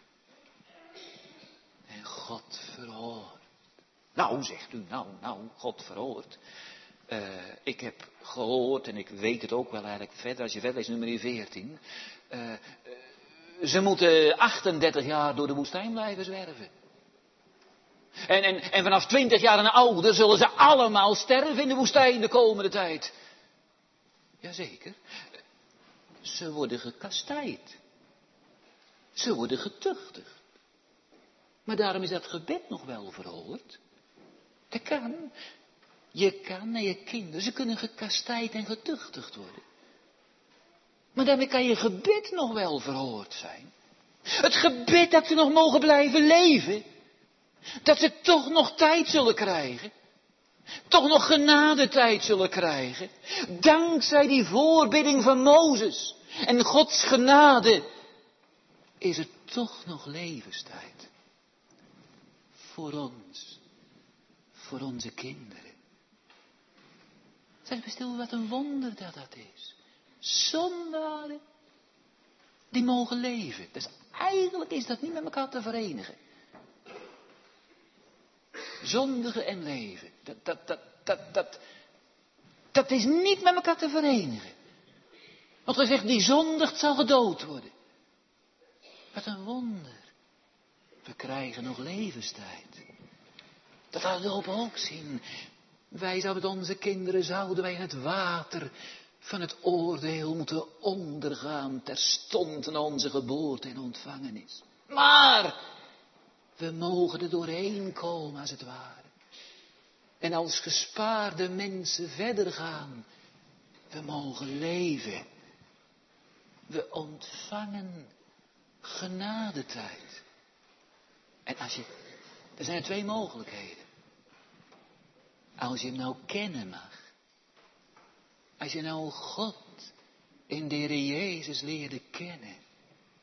En God verhoort. Nou, zegt u, nou, nou, God verhoort. Uh, ik heb gehoord, en ik weet het ook wel eigenlijk verder, als je verder leest, nummer veertien. Uh, uh, ze moeten achtendertig jaar door de woestijn blijven zwerven. En, en, en vanaf twintig jaar en ouder zullen ze allemaal sterven in de woestijn de komende tijd. Jazeker. Ze worden gekastijd. Ze worden getuchtigd. Maar daarom is dat gebed nog wel verhoord. Dat kan. Je kan naar je kinderen, ze kunnen gekastijd en getuchtigd worden. Maar daarmee kan je gebed nog wel verhoord zijn. Het gebed dat ze nog mogen blijven leven. Dat ze toch nog tijd zullen krijgen. Toch nog genadetijd zullen krijgen. Dankzij die voorbidding van Mozes. En Gods genade. Is er toch nog levenstijd. Voor ons. Voor onze kinderen. Zeg maar stil, wat een wonder dat dat is. Zondaren. Die mogen leven. Dus eigenlijk is dat niet met elkaar te verenigen. Zondigen en leven. Dat, dat, dat, dat, dat, dat is niet met elkaar te verenigen. Want hij zegt, die zondigt zal gedood worden. Wat een wonder. We krijgen nog levenstijd. Dat hadden we ook zien. Wij zouden met onze kinderen, zouden wij in het water van het oordeel moeten ondergaan. Terstond na onze geboorte en ontvangenis. Maar we mogen er doorheen komen als het ware. En als gespaarde mensen verder gaan. We mogen leven. We ontvangen genadetijd. En als je, er zijn er twee mogelijkheden. Als je hem nou kennen mag. Als je nou God in de Heer Jezus leerde kennen.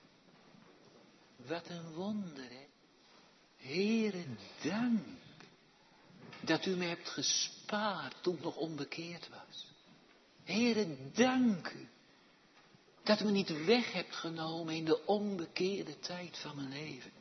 Wat een wonder, hè. Heere, dank dat u me hebt gespaard toen ik nog onbekeerd was. Heere, dank u dat u me niet weg hebt genomen in de onbekeerde tijd van mijn leven.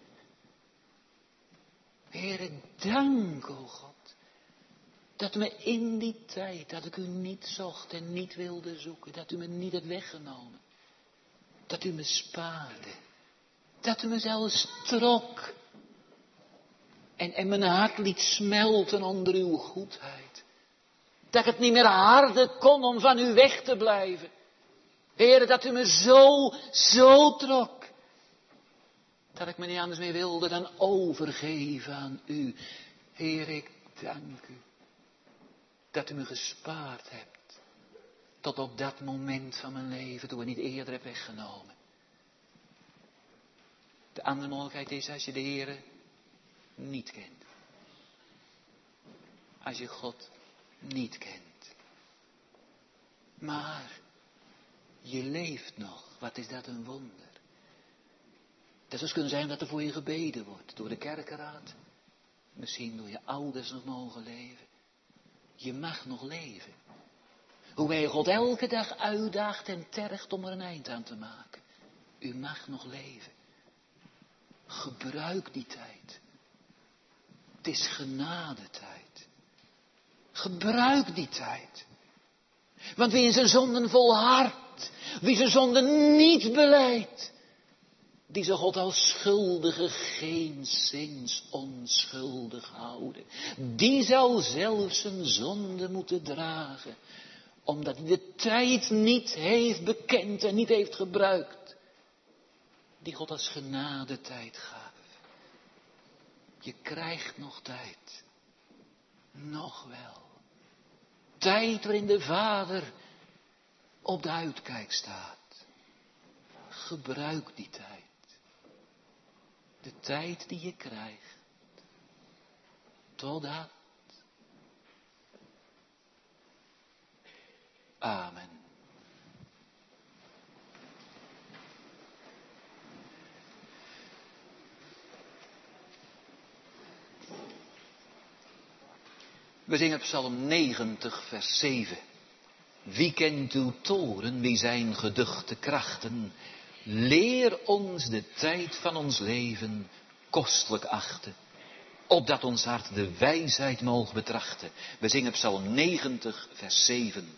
Heere, dank, o God, dat u me in die tijd, dat ik u niet zocht en niet wilde zoeken, dat u me niet hebt weggenomen. Dat u me spaarde. Dat u me zelfs trok. En, en mijn hart liet smelten onder uw goedheid. Dat ik het niet meer harden kon om van u weg te blijven. Heere, dat u me zo, zo trok. Dat ik me niet anders meer wilde dan overgeven aan u. Heer, ik dank u. Dat u me gespaard hebt. Tot op dat moment van mijn leven, toen u niet eerder hebt weggenomen. De andere mogelijkheid is als je de Heere niet kent. Als je God niet kent. Maar je leeft nog. Wat is dat een wonder. Dat zou kunnen zijn dat er voor je gebeden wordt. Door de kerkenraad. Misschien door je ouders nog mogen leven. Je mag nog leven. Hoe wij God elke dag uitdaagt en tergt om er een eind aan te maken. U mag nog leven. Gebruik die tijd. Het is genadetijd. Gebruik die tijd. Want wie in zijn zonden volhardt, wie zijn zonden niet belijdt, die zal God als schuldige geenszins onschuldig houden. Die zal zelfs zijn zonde moeten dragen, omdat hij de tijd niet heeft bekend en niet heeft gebruikt, die God als genadetijd gaf. Je krijgt nog tijd. Nog wel. Tijd waarin de Vader op de uitkijk staat. Gebruik die tijd. De tijd die je krijgt. Totdat. Amen. We zingen Psalm negentig, vers zeven. Wie kent uw toren, wie zijn geduchte krachten? Leer ons de tijd van ons leven kostelijk achten, opdat ons hart de wijsheid mogen betrachten. We zingen Psalm negentig, vers zeven.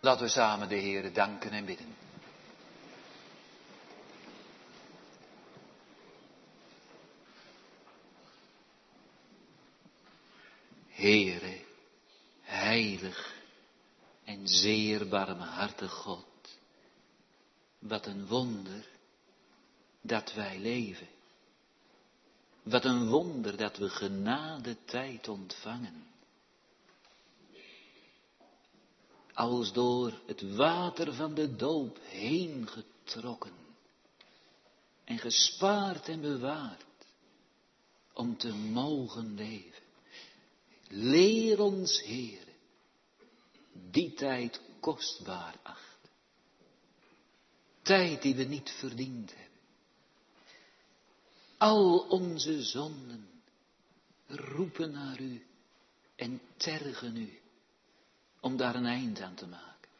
Laten we samen de Heere danken en bidden. Heere, heilig en zeer barmhartig God. Wat een wonder dat wij leven. Wat een wonder dat we genade tijd ontvangen. Als door het water van de doop heen getrokken. En gespaard en bewaard. Om te mogen leven. Leer ons, Heere, die tijd kostbaar achten. Tijd die we niet verdiend hebben. Al onze zonden roepen naar u en tergen u om daar een eind aan te maken.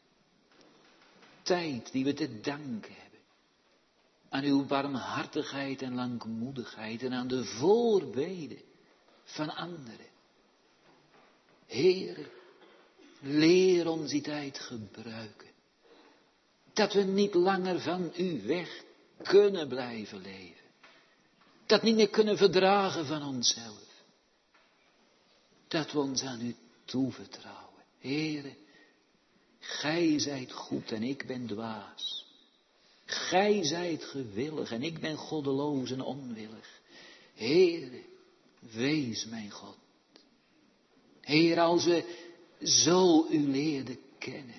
Tijd die we te danken hebben aan uw barmhartigheid en langmoedigheid en aan de voorbeden van anderen. Heere, leer ons die tijd gebruiken. Dat we niet langer van u weg kunnen blijven leven. Dat niet meer kunnen verdragen van onszelf. Dat we ons aan u toevertrouwen. Heere, gij zijt goed en ik ben dwaas. Gij zijt gewillig en ik ben goddeloos en onwillig. Heere, wees mijn God. Heer, als we zo u leerden kennen.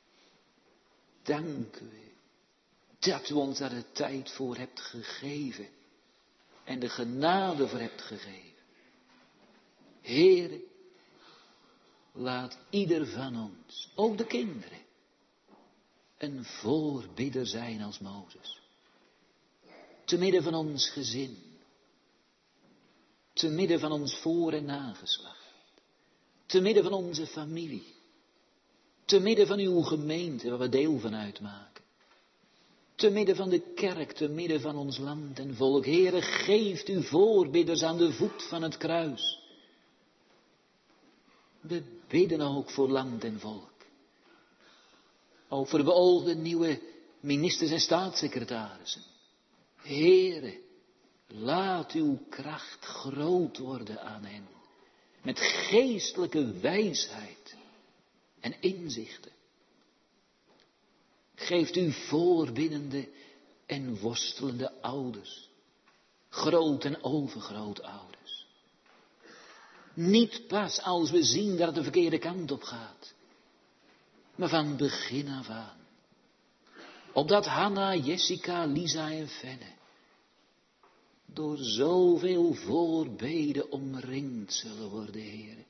Dank u dat u ons daar de tijd voor hebt gegeven. En de genade voor hebt gegeven. Heere, laat ieder van ons, ook de kinderen, een voorbidder zijn als Mozes. Te midden van ons gezin. Te midden van ons voor- en nageslacht. Te midden van onze familie. Te midden van uw gemeente, waar we deel van uitmaken. Te midden van de kerk, te midden van ons land en volk. Heere, geeft u voorbidders aan de voet van het kruis. We bidden ook voor land en volk. Ook voor de beoogde nieuwe ministers en staatssecretarissen. Heere, laat uw kracht groot worden aan hen. Met geestelijke wijsheid en inzichten. Geeft u voorbiddende en worstelende ouders. Groot en overgrootouders. Niet pas als we zien dat het de verkeerde kant op gaat. Maar van begin af aan. Opdat Hanna, Jessica, Lisa en Fenne door zoveel voorbeden omringd zullen worden, Heer.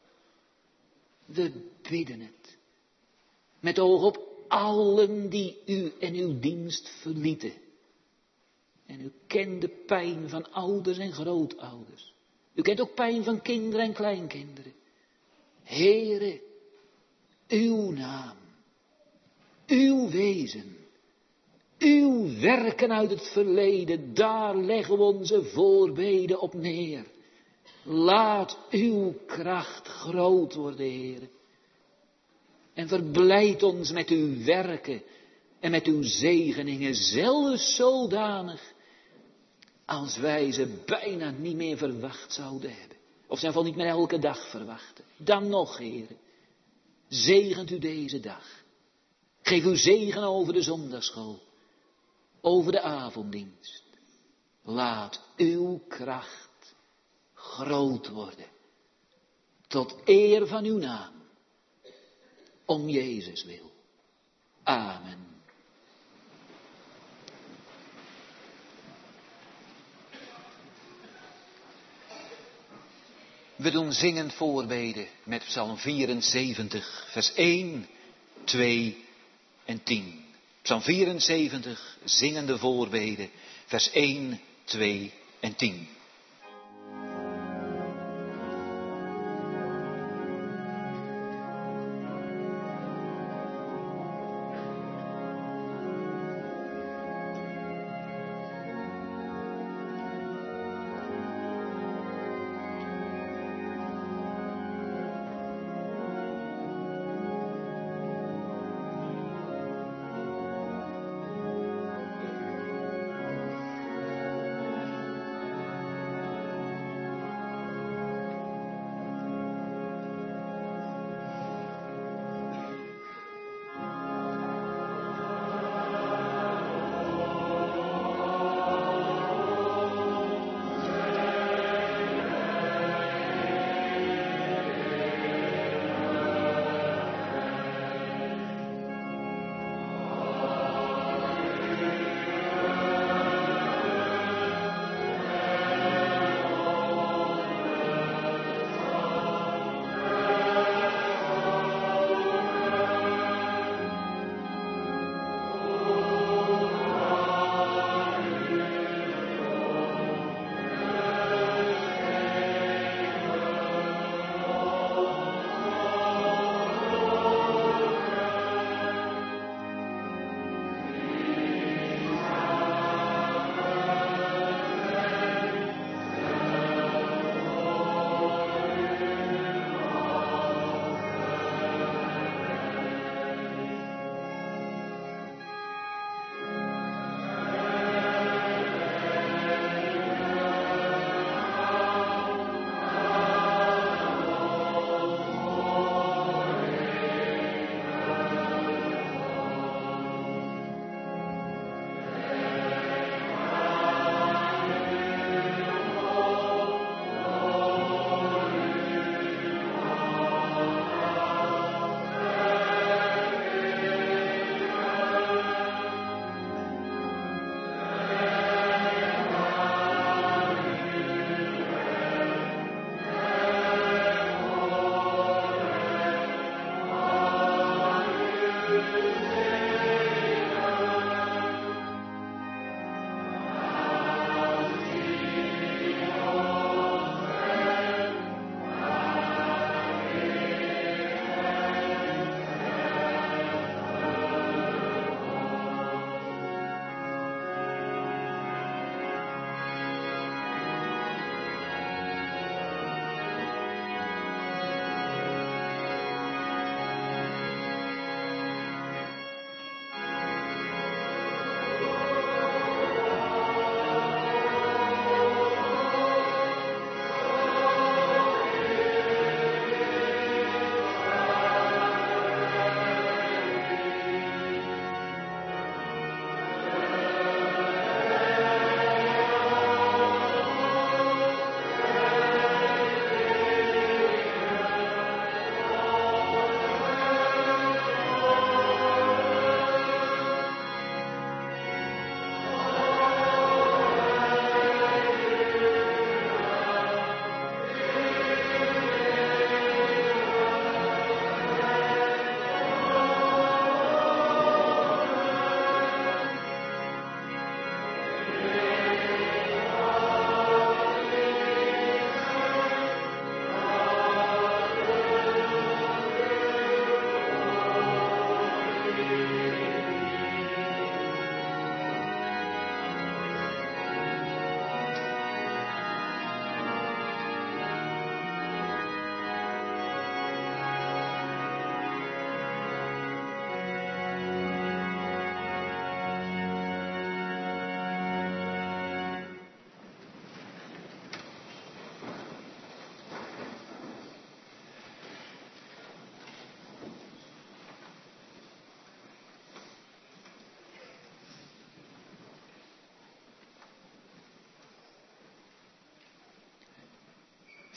We bidden het. Met oog op allen die u en uw dienst verlieten. En u kent de pijn van ouders en grootouders. U kent ook pijn van kinderen en kleinkinderen. Heere, uw naam, uw wezen, uw werken uit het verleden, daar leggen we onze voorbeden op neer. Laat uw kracht groot worden, Heer. En verblijd ons met uw werken en met uw zegeningen, zelfs zodanig als wij ze bijna niet meer verwacht zouden hebben. Of zijn van niet meer elke dag verwachten. Dan nog, Heer, zegent u deze dag. Geef uw zegen over de zondagschool, over de avonddienst. Laat uw kracht groot worden, tot eer van uw naam, om Jezus wil. Amen. We doen zingend voorbeden met Psalm vierenzeventig, vers één, twee en tien. Psalm vierenzeventig, zingende voorbeden, vers één, twee en tien.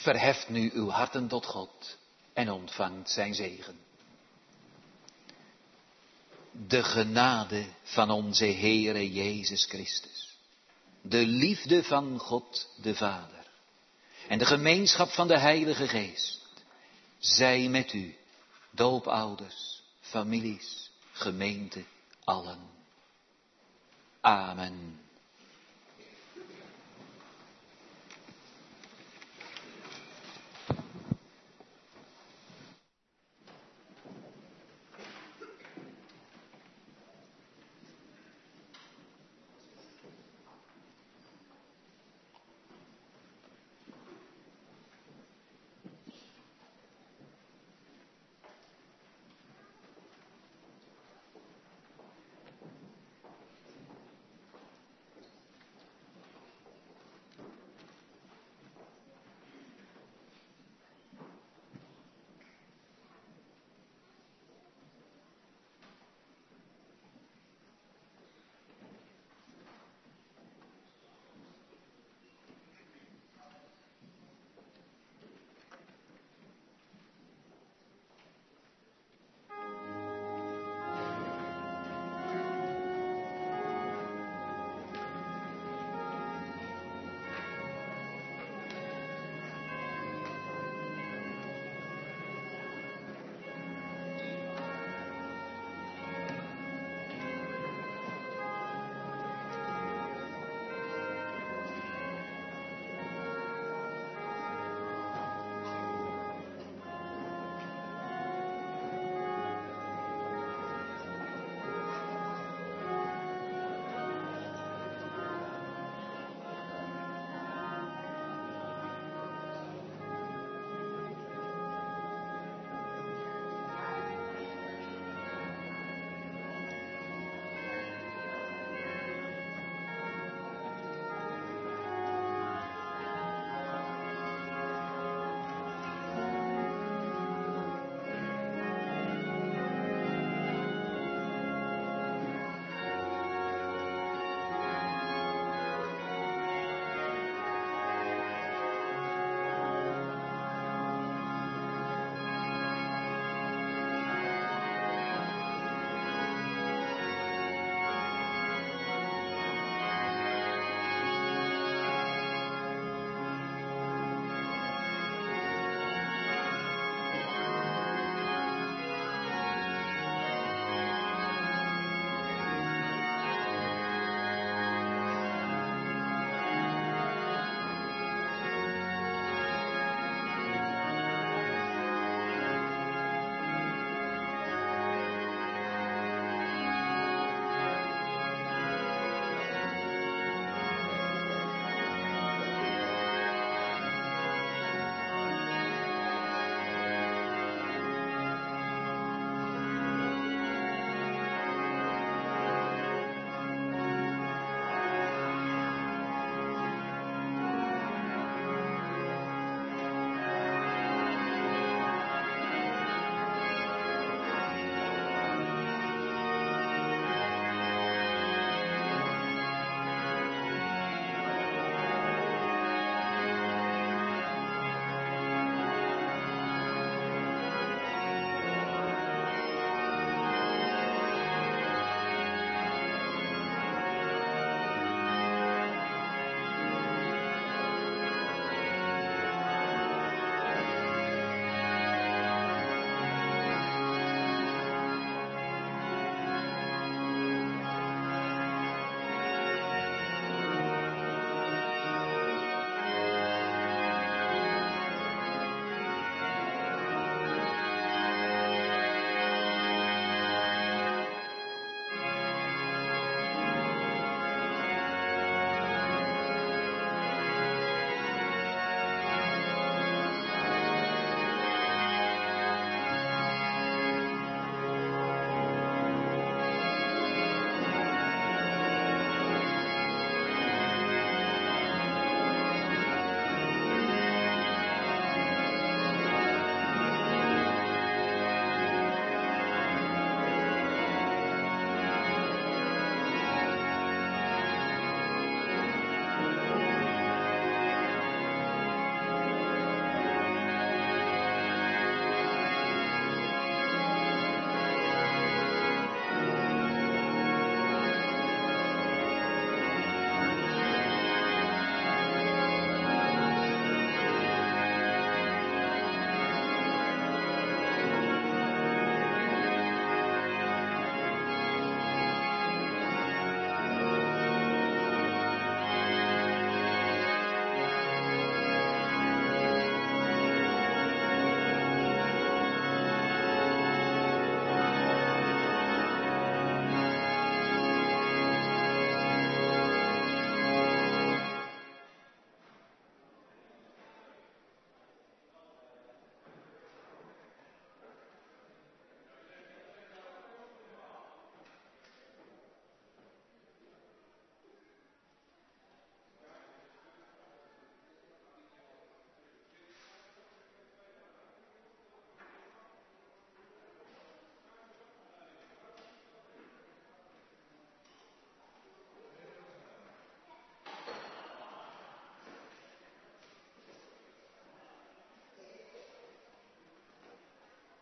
verheft nu uw harten tot God en ontvangt zijn zegen. De genade van onze Heere Jezus Christus, de liefde van God de Vader en de gemeenschap van de Heilige Geest, zij met u, doopouders, families, gemeente, allen. Amen.